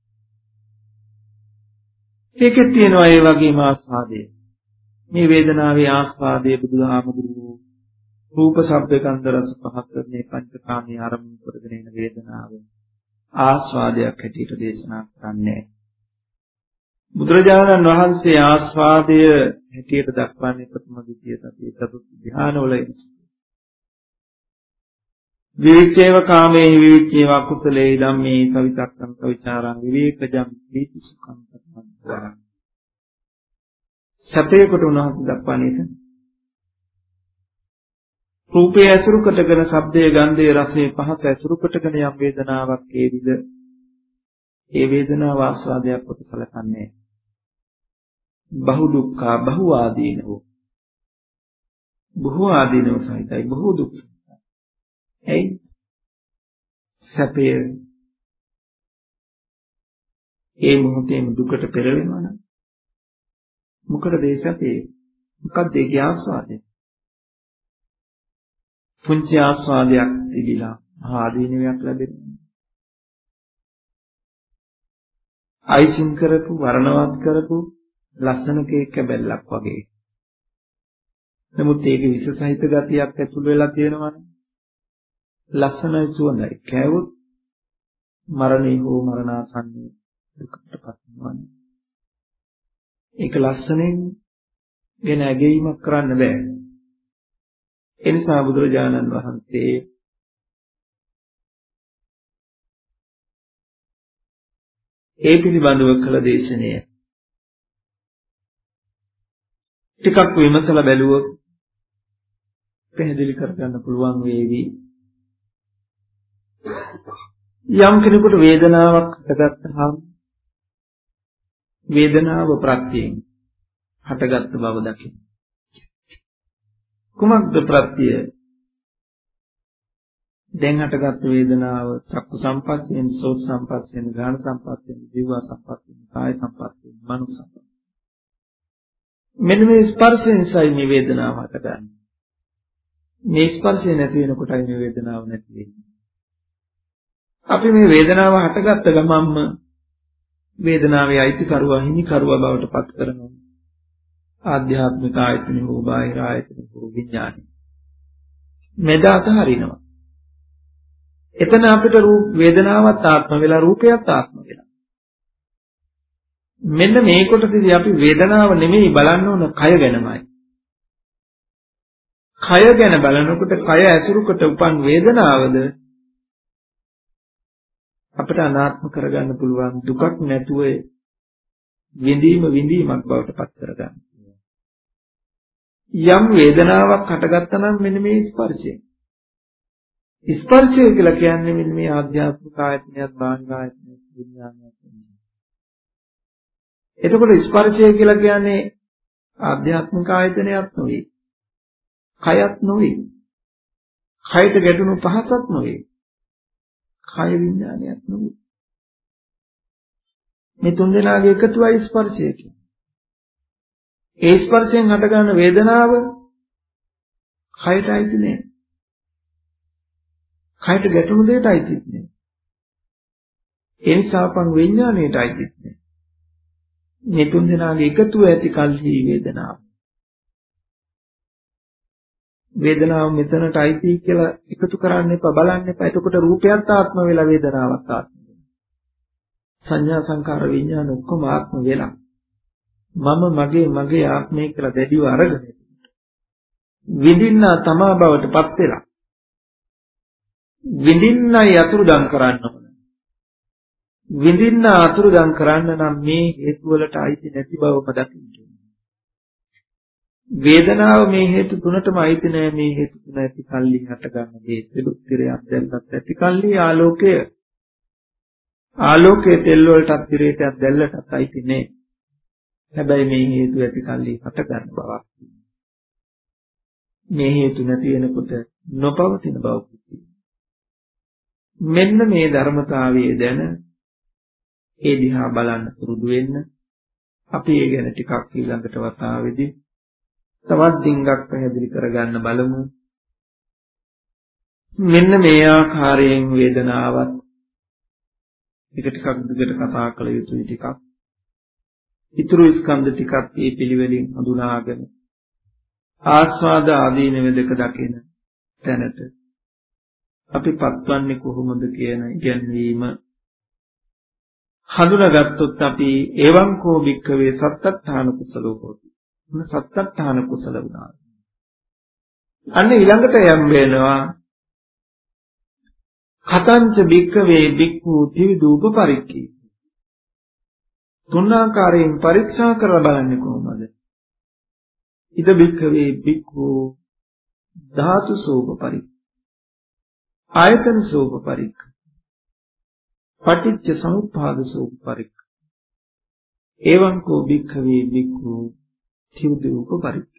ඒකෙත් තියෙනවා ඒ වගේම ආස්වාදය. මේ වේදනාවේ ආස්වාදය බුදුහාමුදුරුවෝ රූප ශබ්ද ගන්ධ රස පහත් මේ පංචකාමී ආරම්භ කරගෙන එන වේදනාව ආස්වාදයක් හැටියට දේශනා කරන්නේ. බුදුරජාණන් වහන්සේ ආස්වාදය හැටියට දක්වන්නේ ප්‍රථම ද්විතීය සතිය චතුර්ථ ධ්‍යානවල විවිච්ඡේව කාමේ විවිච්ඡේව අකුසලේ ධම්මේ සවිතක්කං සවිචාරං විවේකජං ප්‍රීති සුඛං පරමං. සතේ කොට උනහස දක්වන්නේ එතන. රූපය ඇසුරු කොටගෙන ශබ්දයේ ගන්ධයේ රසයේ පහස ඇසුරු කොටගෙන යම් වේදනාවක් ඒවිද ඒ වේදනාව ආස්වාදයක් කොට සැලකන්නේ. බහු දුක්ඛ බහු ආදීනෝ බොහෝ ආදීනෝ සහිතයි බොහෝ දුක්. ඇයි සැපය ඒ මොහොතේම දුකට පෙරවෙනවා නම් මොකටද ඒ සැපේ? මොකක්ද ඒකේ ආස්වාදය? පුංචි ආස්වාදයක් තිබිලා ආදීනයක් ලැබෙනවා. අයිසින් කරපු වර්ණවත් කරපු ලස්සන කේක් කැබැල්ලක් වගේ. නමුත් ඒකේ විස සහිත ගතියක් ඇතුල් වෙලා තියෙනවනේ. ලස්සනයි සුවඳයි. කෑවොත් මරණය හෝ මරණාසන්න දුකටපත් වෙනවා. ඒක ලස්සනෙන් ගැන ඇගීමක් කරන්න බෑ. ඒ නිසා බුදුරජාණන් වහන්සේ ඒ පිළිබඳව කළ දේශනය ටිකක් විමසලා බැලුවොත් පැහැදිලි කරගන්න පුළුවන් වේවි. යම් කෙනෙකුට වේදනාවක් හටගත්තාම වේදනාව ප්‍රත්‍යයෙන් හටගත් බව දකින්න. කුමක්ද ප්‍රත්‍යය? දැන් හටගත් වේදනාව චක්කු සම්පස්යෙන්, සෝත සම්පස්යෙන්, ගාන සම්පස්යෙන්, ජීව සම්පස්යෙන්, කාය සම්පස්යෙන්, මනෝ සම්පස්යෙන්. මෙන්න මේ ස්පර්ශය නිසායි මේ වේදනාව හටගන්නේ. මේ ස්පර්ශය නැති වෙනකොටයි මේ වේදනාව නැති වෙන්නේ. අපි මේ වේදනාව හටගත්ත ගමන්ම වේදනාවේ අයිතිකරුවා හිමිකරුවා බවට පත් කරනවා. ආධ්‍යාත්මික ආයතන හෝ බාහිර ආයතන හෝ විඥානය. මෙද අතහරිනවා. එතන අපිට වේදනාවත් ආත්ම වෙලා රූපයත් ආත්ම වෙලා. මෙන්න මේ කොටසදී අපි වේදනාව නෙමෙයි බලන්න ඕන කය ගැනමයි. කය ගැන බලනකොට කය ඇසුරු කොට උපන් වේදනාවද අපිට අනාත්ම කරගන්න පුළුවන් දුකක් නැතුව විඳීමක් බවට පත් කරගන්න. යම් වේදනාවක් හටගත්තා නම් මෙන්න මේ ස්පර්ශය. ස්පර්ශය කියලා කියන්නේ මෙන්න මේ ආධ්‍යාත්මික ආයතනයත් බාහිර ආයතනයත් විඥානයත්. එතකොට ස්පර්ශය කියලා කියන්නේ ආධ්‍යාත්මික ආයතනයක් නෙවෙයි. කයත් නෙවෙයි. කයට ගැටුණු පහසක් නෙවෙයි. කය විඥානයක් නෙවෙයි. මේ තුන් දෙනාගේ එකතුවයි ස්පර්ශය කියන්නේ. ඒ ස්පර්ශයෙන් හටගන්න වේදනාව කයට අයිති නෑ. කයට ගැටුණු දෙයට අයිතිත් නෑ. ඒ නිසා පං විඥාණයට අයිතිත් නෑ. මේ තුන් දෙනාගේ එකතුව ඇති කල්හි වේදනාව. වේදනාව මෙතනට අයිති කියලා එකතු කරන්න එපා, බලන්න එපා. එතකොට රූපයත් ආත්ම වෙලා වේදනාවත් ආත්ම වෙනවා. සංඥා සංකාර විඥාන ඔක්කොම ආත්ම වෙලා මම මගේ ආත්මය කියලා දැඩිව අරගෙන විඳින්න තමා බවට පත් වෙලා විඳින්නයි අතුරුදන් කරන්න ඕන. විඳින්න අතුරුදන් කරන්න නම් මේ හේතු වලට අයිති නැති බවම දකින්න. වේදනාව මේ හේතු තුනටම අයිති නෑ. මේ හේතු තුන ඇති කල්ලි හට ගන්න දේ පිළිත් තිරයක් දැල්ලත් ඇති කල්ලි ආලෝකයේ තෙල් වලටත් තිරයටත් දැල්ලටත් අයිති නෑ. හැබැයි මේ හේතු ඇති කල්ලි හට ගන්න බවක් මේ හේතු නැති වෙනකොට නොපවතින බවක් මෙන්න මේ ධර්මතාවයේ දැන ඒ දිහා බලන්න පුරුදු වෙන්න. අපි ඒ ගැන ටිකක් ඊළඟට වතාවේදී තවත් ඩිංගක් පැහැදිලි කරගන්න බලමු. මෙන්න මේ ආකාරයෙන් වේදනාවත් එක ටිකක් දිගට කතා කළ යුතුයි. ටිකක් ඊතුරු ස්කන්ධ ටිකක් මේ පිළිවෙලින් හඳුනාගෙන ආස්වාද ආදීනව දෙක දකින තැනට අපි පත්වන්නේ කොහොමද කියන ඉගැන්වීම හඳුනාගත්තොත් අපි එවං කෝ භික්ඛවේ සත්තත්ථාන කුසලෝ හෝති. සත්තත්ථාන කුසල වුණා. අන්න ඊළඟට යම් වෙනවා කතංච භික්ඛවේ භික්ඛු ත්‍රිවිධ උපපරික්ඛී. තුන් ආකාරයෙන් පරීක්ෂා කරලා බලන්නේ කොහොමද? ඉද භික්ඛවේ භික්ඛු ධාතු සෝපපරික්ඛ ආයතන සෝපපරික්ඛ පටිච්ච සමුප්පාද සෝපපරික්ඛ එවං කෝ භික්ඛවේ භික්ඛු ත්‍රිවිධ උපපරික්ඛ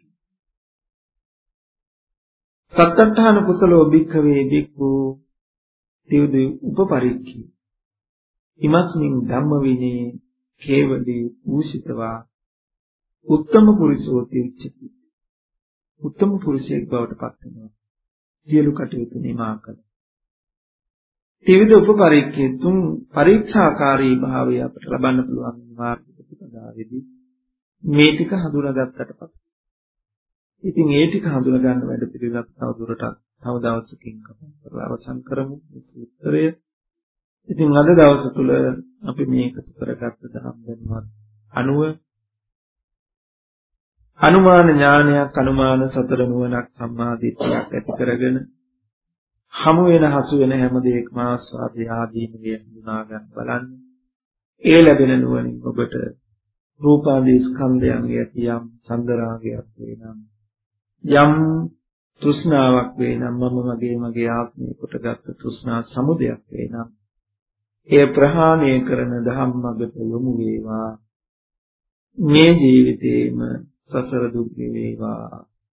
සත්තඨාන කුසලෝ භික්ඛවේ භික්ඛු ත්‍රිවිධ උපපරික්ඛ ඉමස්මින් ධම්ම විනේ කේවලී ඌසිතවා උත්තම පුරිසෝති උච්චති. උත්තම පුරුෂයෙක් බවට පත් වෙනවා. සියලු කටයුතු නිමා කළ. ත්‍රිවිධ උපපරික්ඛේ තුන් පරීක්ෂාකාරී භාවය අපට ලබන්න පුළුවන් මාර්ග ප්‍රතිපදාවේදී මේ ටික හඳුනාගත්තට පස්සේ. ඉතින් ඒ ටික හඳුනා ගන්න වැඩ පිළිවෙලක් තවදුරටත් තව දවසකින් කතා කරලා අවසන් කරමු. මේ සූත්‍රය. ඉතින් අද දවස තුල අපි මේ එකතු කරගත්ත ධම්ම දැනුවත් අනුව අනුමාන ඥානයක් අනුමාන සතර නුවණක් සම්මාදිට්ඨියක් ඇති කරගෙන හමු වෙන හසු වෙන හැම දෙයක්ම ආස්වාදය ආදීන වේ හඳුනා ගන්න බලන්න. ඒ ලැබෙන නුවණින් ඔබට රූපාදී ස්කන්ධයන්ගේ ඇති යම් චන්දරාගයක් වේනම් යම් තෘෂ්ණාවක් වේනම් මගේ ආත්මය කොටගත් තෘෂ්ණා සමුදයක් වේනම් එය ප්‍රහාණය කරන ධම්මගත යොමු වේවා. මේ ජීවිතේම සසර දුක් වේවා.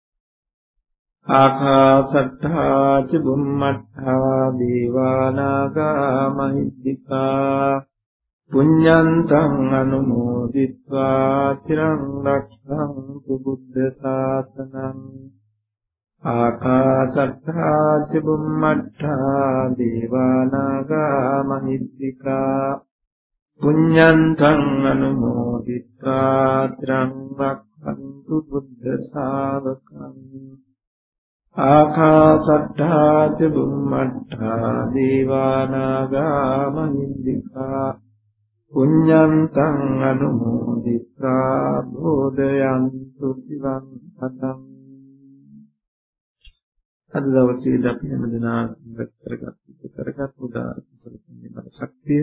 ආකාසට්ඨා ච බුම්මට්ඨා දේවානාගා මහිද්దికා පුඤ්ඤන්තං අනුමෝදිත්වා චිරං රක්ඛන්තු බුද්ධ ශාසනං. ආකාසට්ඨා ච බුම්මට්ඨා දේවානාගා මහිද්దికා පුඤ්ඤන්තං අනුමෝදිත්වා චිරං රක්ඛන්තු බුද්ධ ශාවකං. ආකාසට්ඨා ච බුම්මට්ඨා දේවානාගා මහිද්దికා පුඤ්ඤන්තං අනුමෝදිත්වා බෝධයන්තු සිවං පතං. අද දවසේ අපි හැමදෙනා කරගත් උදාර කුසල පුණ්‍ය බල ශක්තිය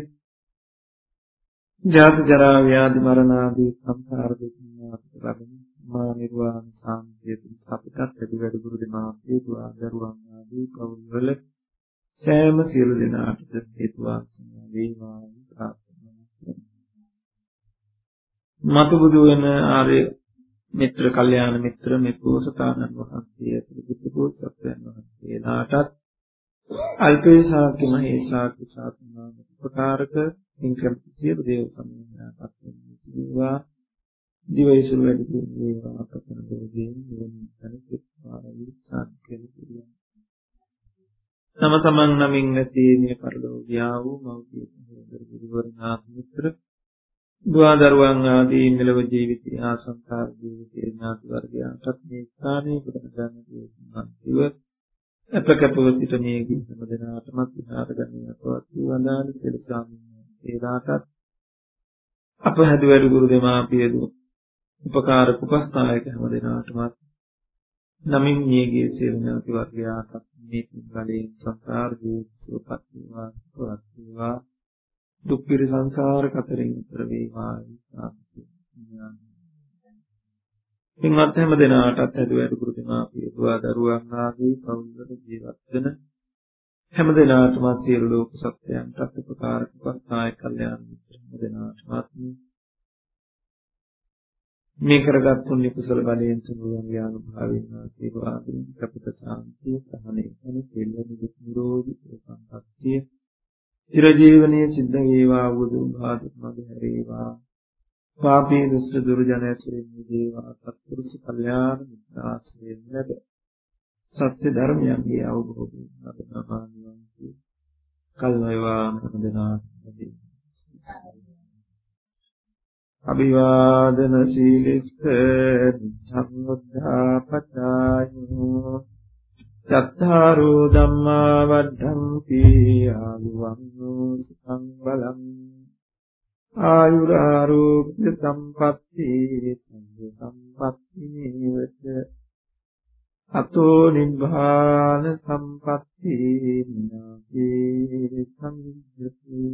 ජාති ජරා ව්‍යාධි මරණ ආදී සංසාර දුකින් අපට මා නිර්වාණ සාන්තිය පිණිස අපට වැඩි දුරු දෙමාපිය දුවා දරුවන් ආදී පවුල්වල සෑම සියලු දෙනාට හේතු වාසනා වේවා ප්‍රාර්ථනා කරමි. මතු බුදු වෙන ආර්ය මිත්‍ර කල්යාණ මිත්‍ර මේ පෝසතාණන් වහන්සේ ඇතුළු පුත්‍රයන් වහන්සේලාටත් අල්පේශාකි මහේශාකි සාතුමාන උපකාරක ඉන්කම් සියලු දේව සම්මානයන්පත් වේවා. දිවයිසුරු වැඩි වේවා අපතන දෙවියන් නිවන සැනසෙත්වා. කෙරෙහිය. තම තමන් නමින් නැති මේ පරලෝකියා වූ මෞර්තිය සහෝදර ගුරුවරයා මිත්‍ර දුවා දරුවන් ආදී මෙලව ජීවිතය හා සංසාර ජීවිතයේ ඥාති වර්ගයන්ටත් මේ ස්ථානයේ පුදන ගන්නදී අපකපව සිට මේ ගිහි හැම දිනාටමත් විහාර ගන්නේ අපවත් වූ වදාළ සියලු ස්වාමීන් වහන්සේලාටත් අප හැදු වැඩි ගුරු දෙමාපිය දු උපකාරක උපස්ථායක හැම දිනාටමත් නමින් මියගේ සියලු ඥාති වර්ගයාටත් මේ පින්වලින් සංසාර ජීවිතයපත් වේවා සුවපත් වේවා දුක් පිරි සංසාර කතරින් උතර වේවා පින්වත් හැම දිනාටත් හැදු වැඩි ගුරු දෙමාපිය දුවා දරුවන් ආදී පවුල්වල ජීවත් වෙන හැම දිනාටම සියලු ලෝක සත්‍යයන්ට උපකාරක උපස්ථායක කල්යාණ මිත්‍ර හැම දිනාටම මේ කරගත් පුණ්‍ය කුසල බලයෙන් තුනුවන් යානුභාවයෙන් ආශිර්වාදයෙන් කපිත ශාන්තිය සහනේ වෙන දෙල්ල නිරෝධී සම්පත්තිය චිරජීවනයේ සිද්ධ වේවා වූ භාග මග හැරේවා පාපී දුෂ්ට දුර්ජන ඇසුරින් මිදේවා සත්පුරුෂ කල්යාණ මිත්‍රාශ්‍රයෙන් ලැබ සත්‍ය ධර්මයන්ගේ අවබෝධයෙන් අදනමානියන්ගේ කල් වේවා මොදනා අභිවාදන සීලිස්ස සම්මුද්ධාපචායෝ චත්තාරෝ ධම්මා වද්ධන්ති ආයුවන්නෝ සුඛං බලං ආයුරාෝග්‍ය සම්පatti සංඝ සම්පatti නේවච අතෝ නිබ්බාන සම්පatti නාති සංයුති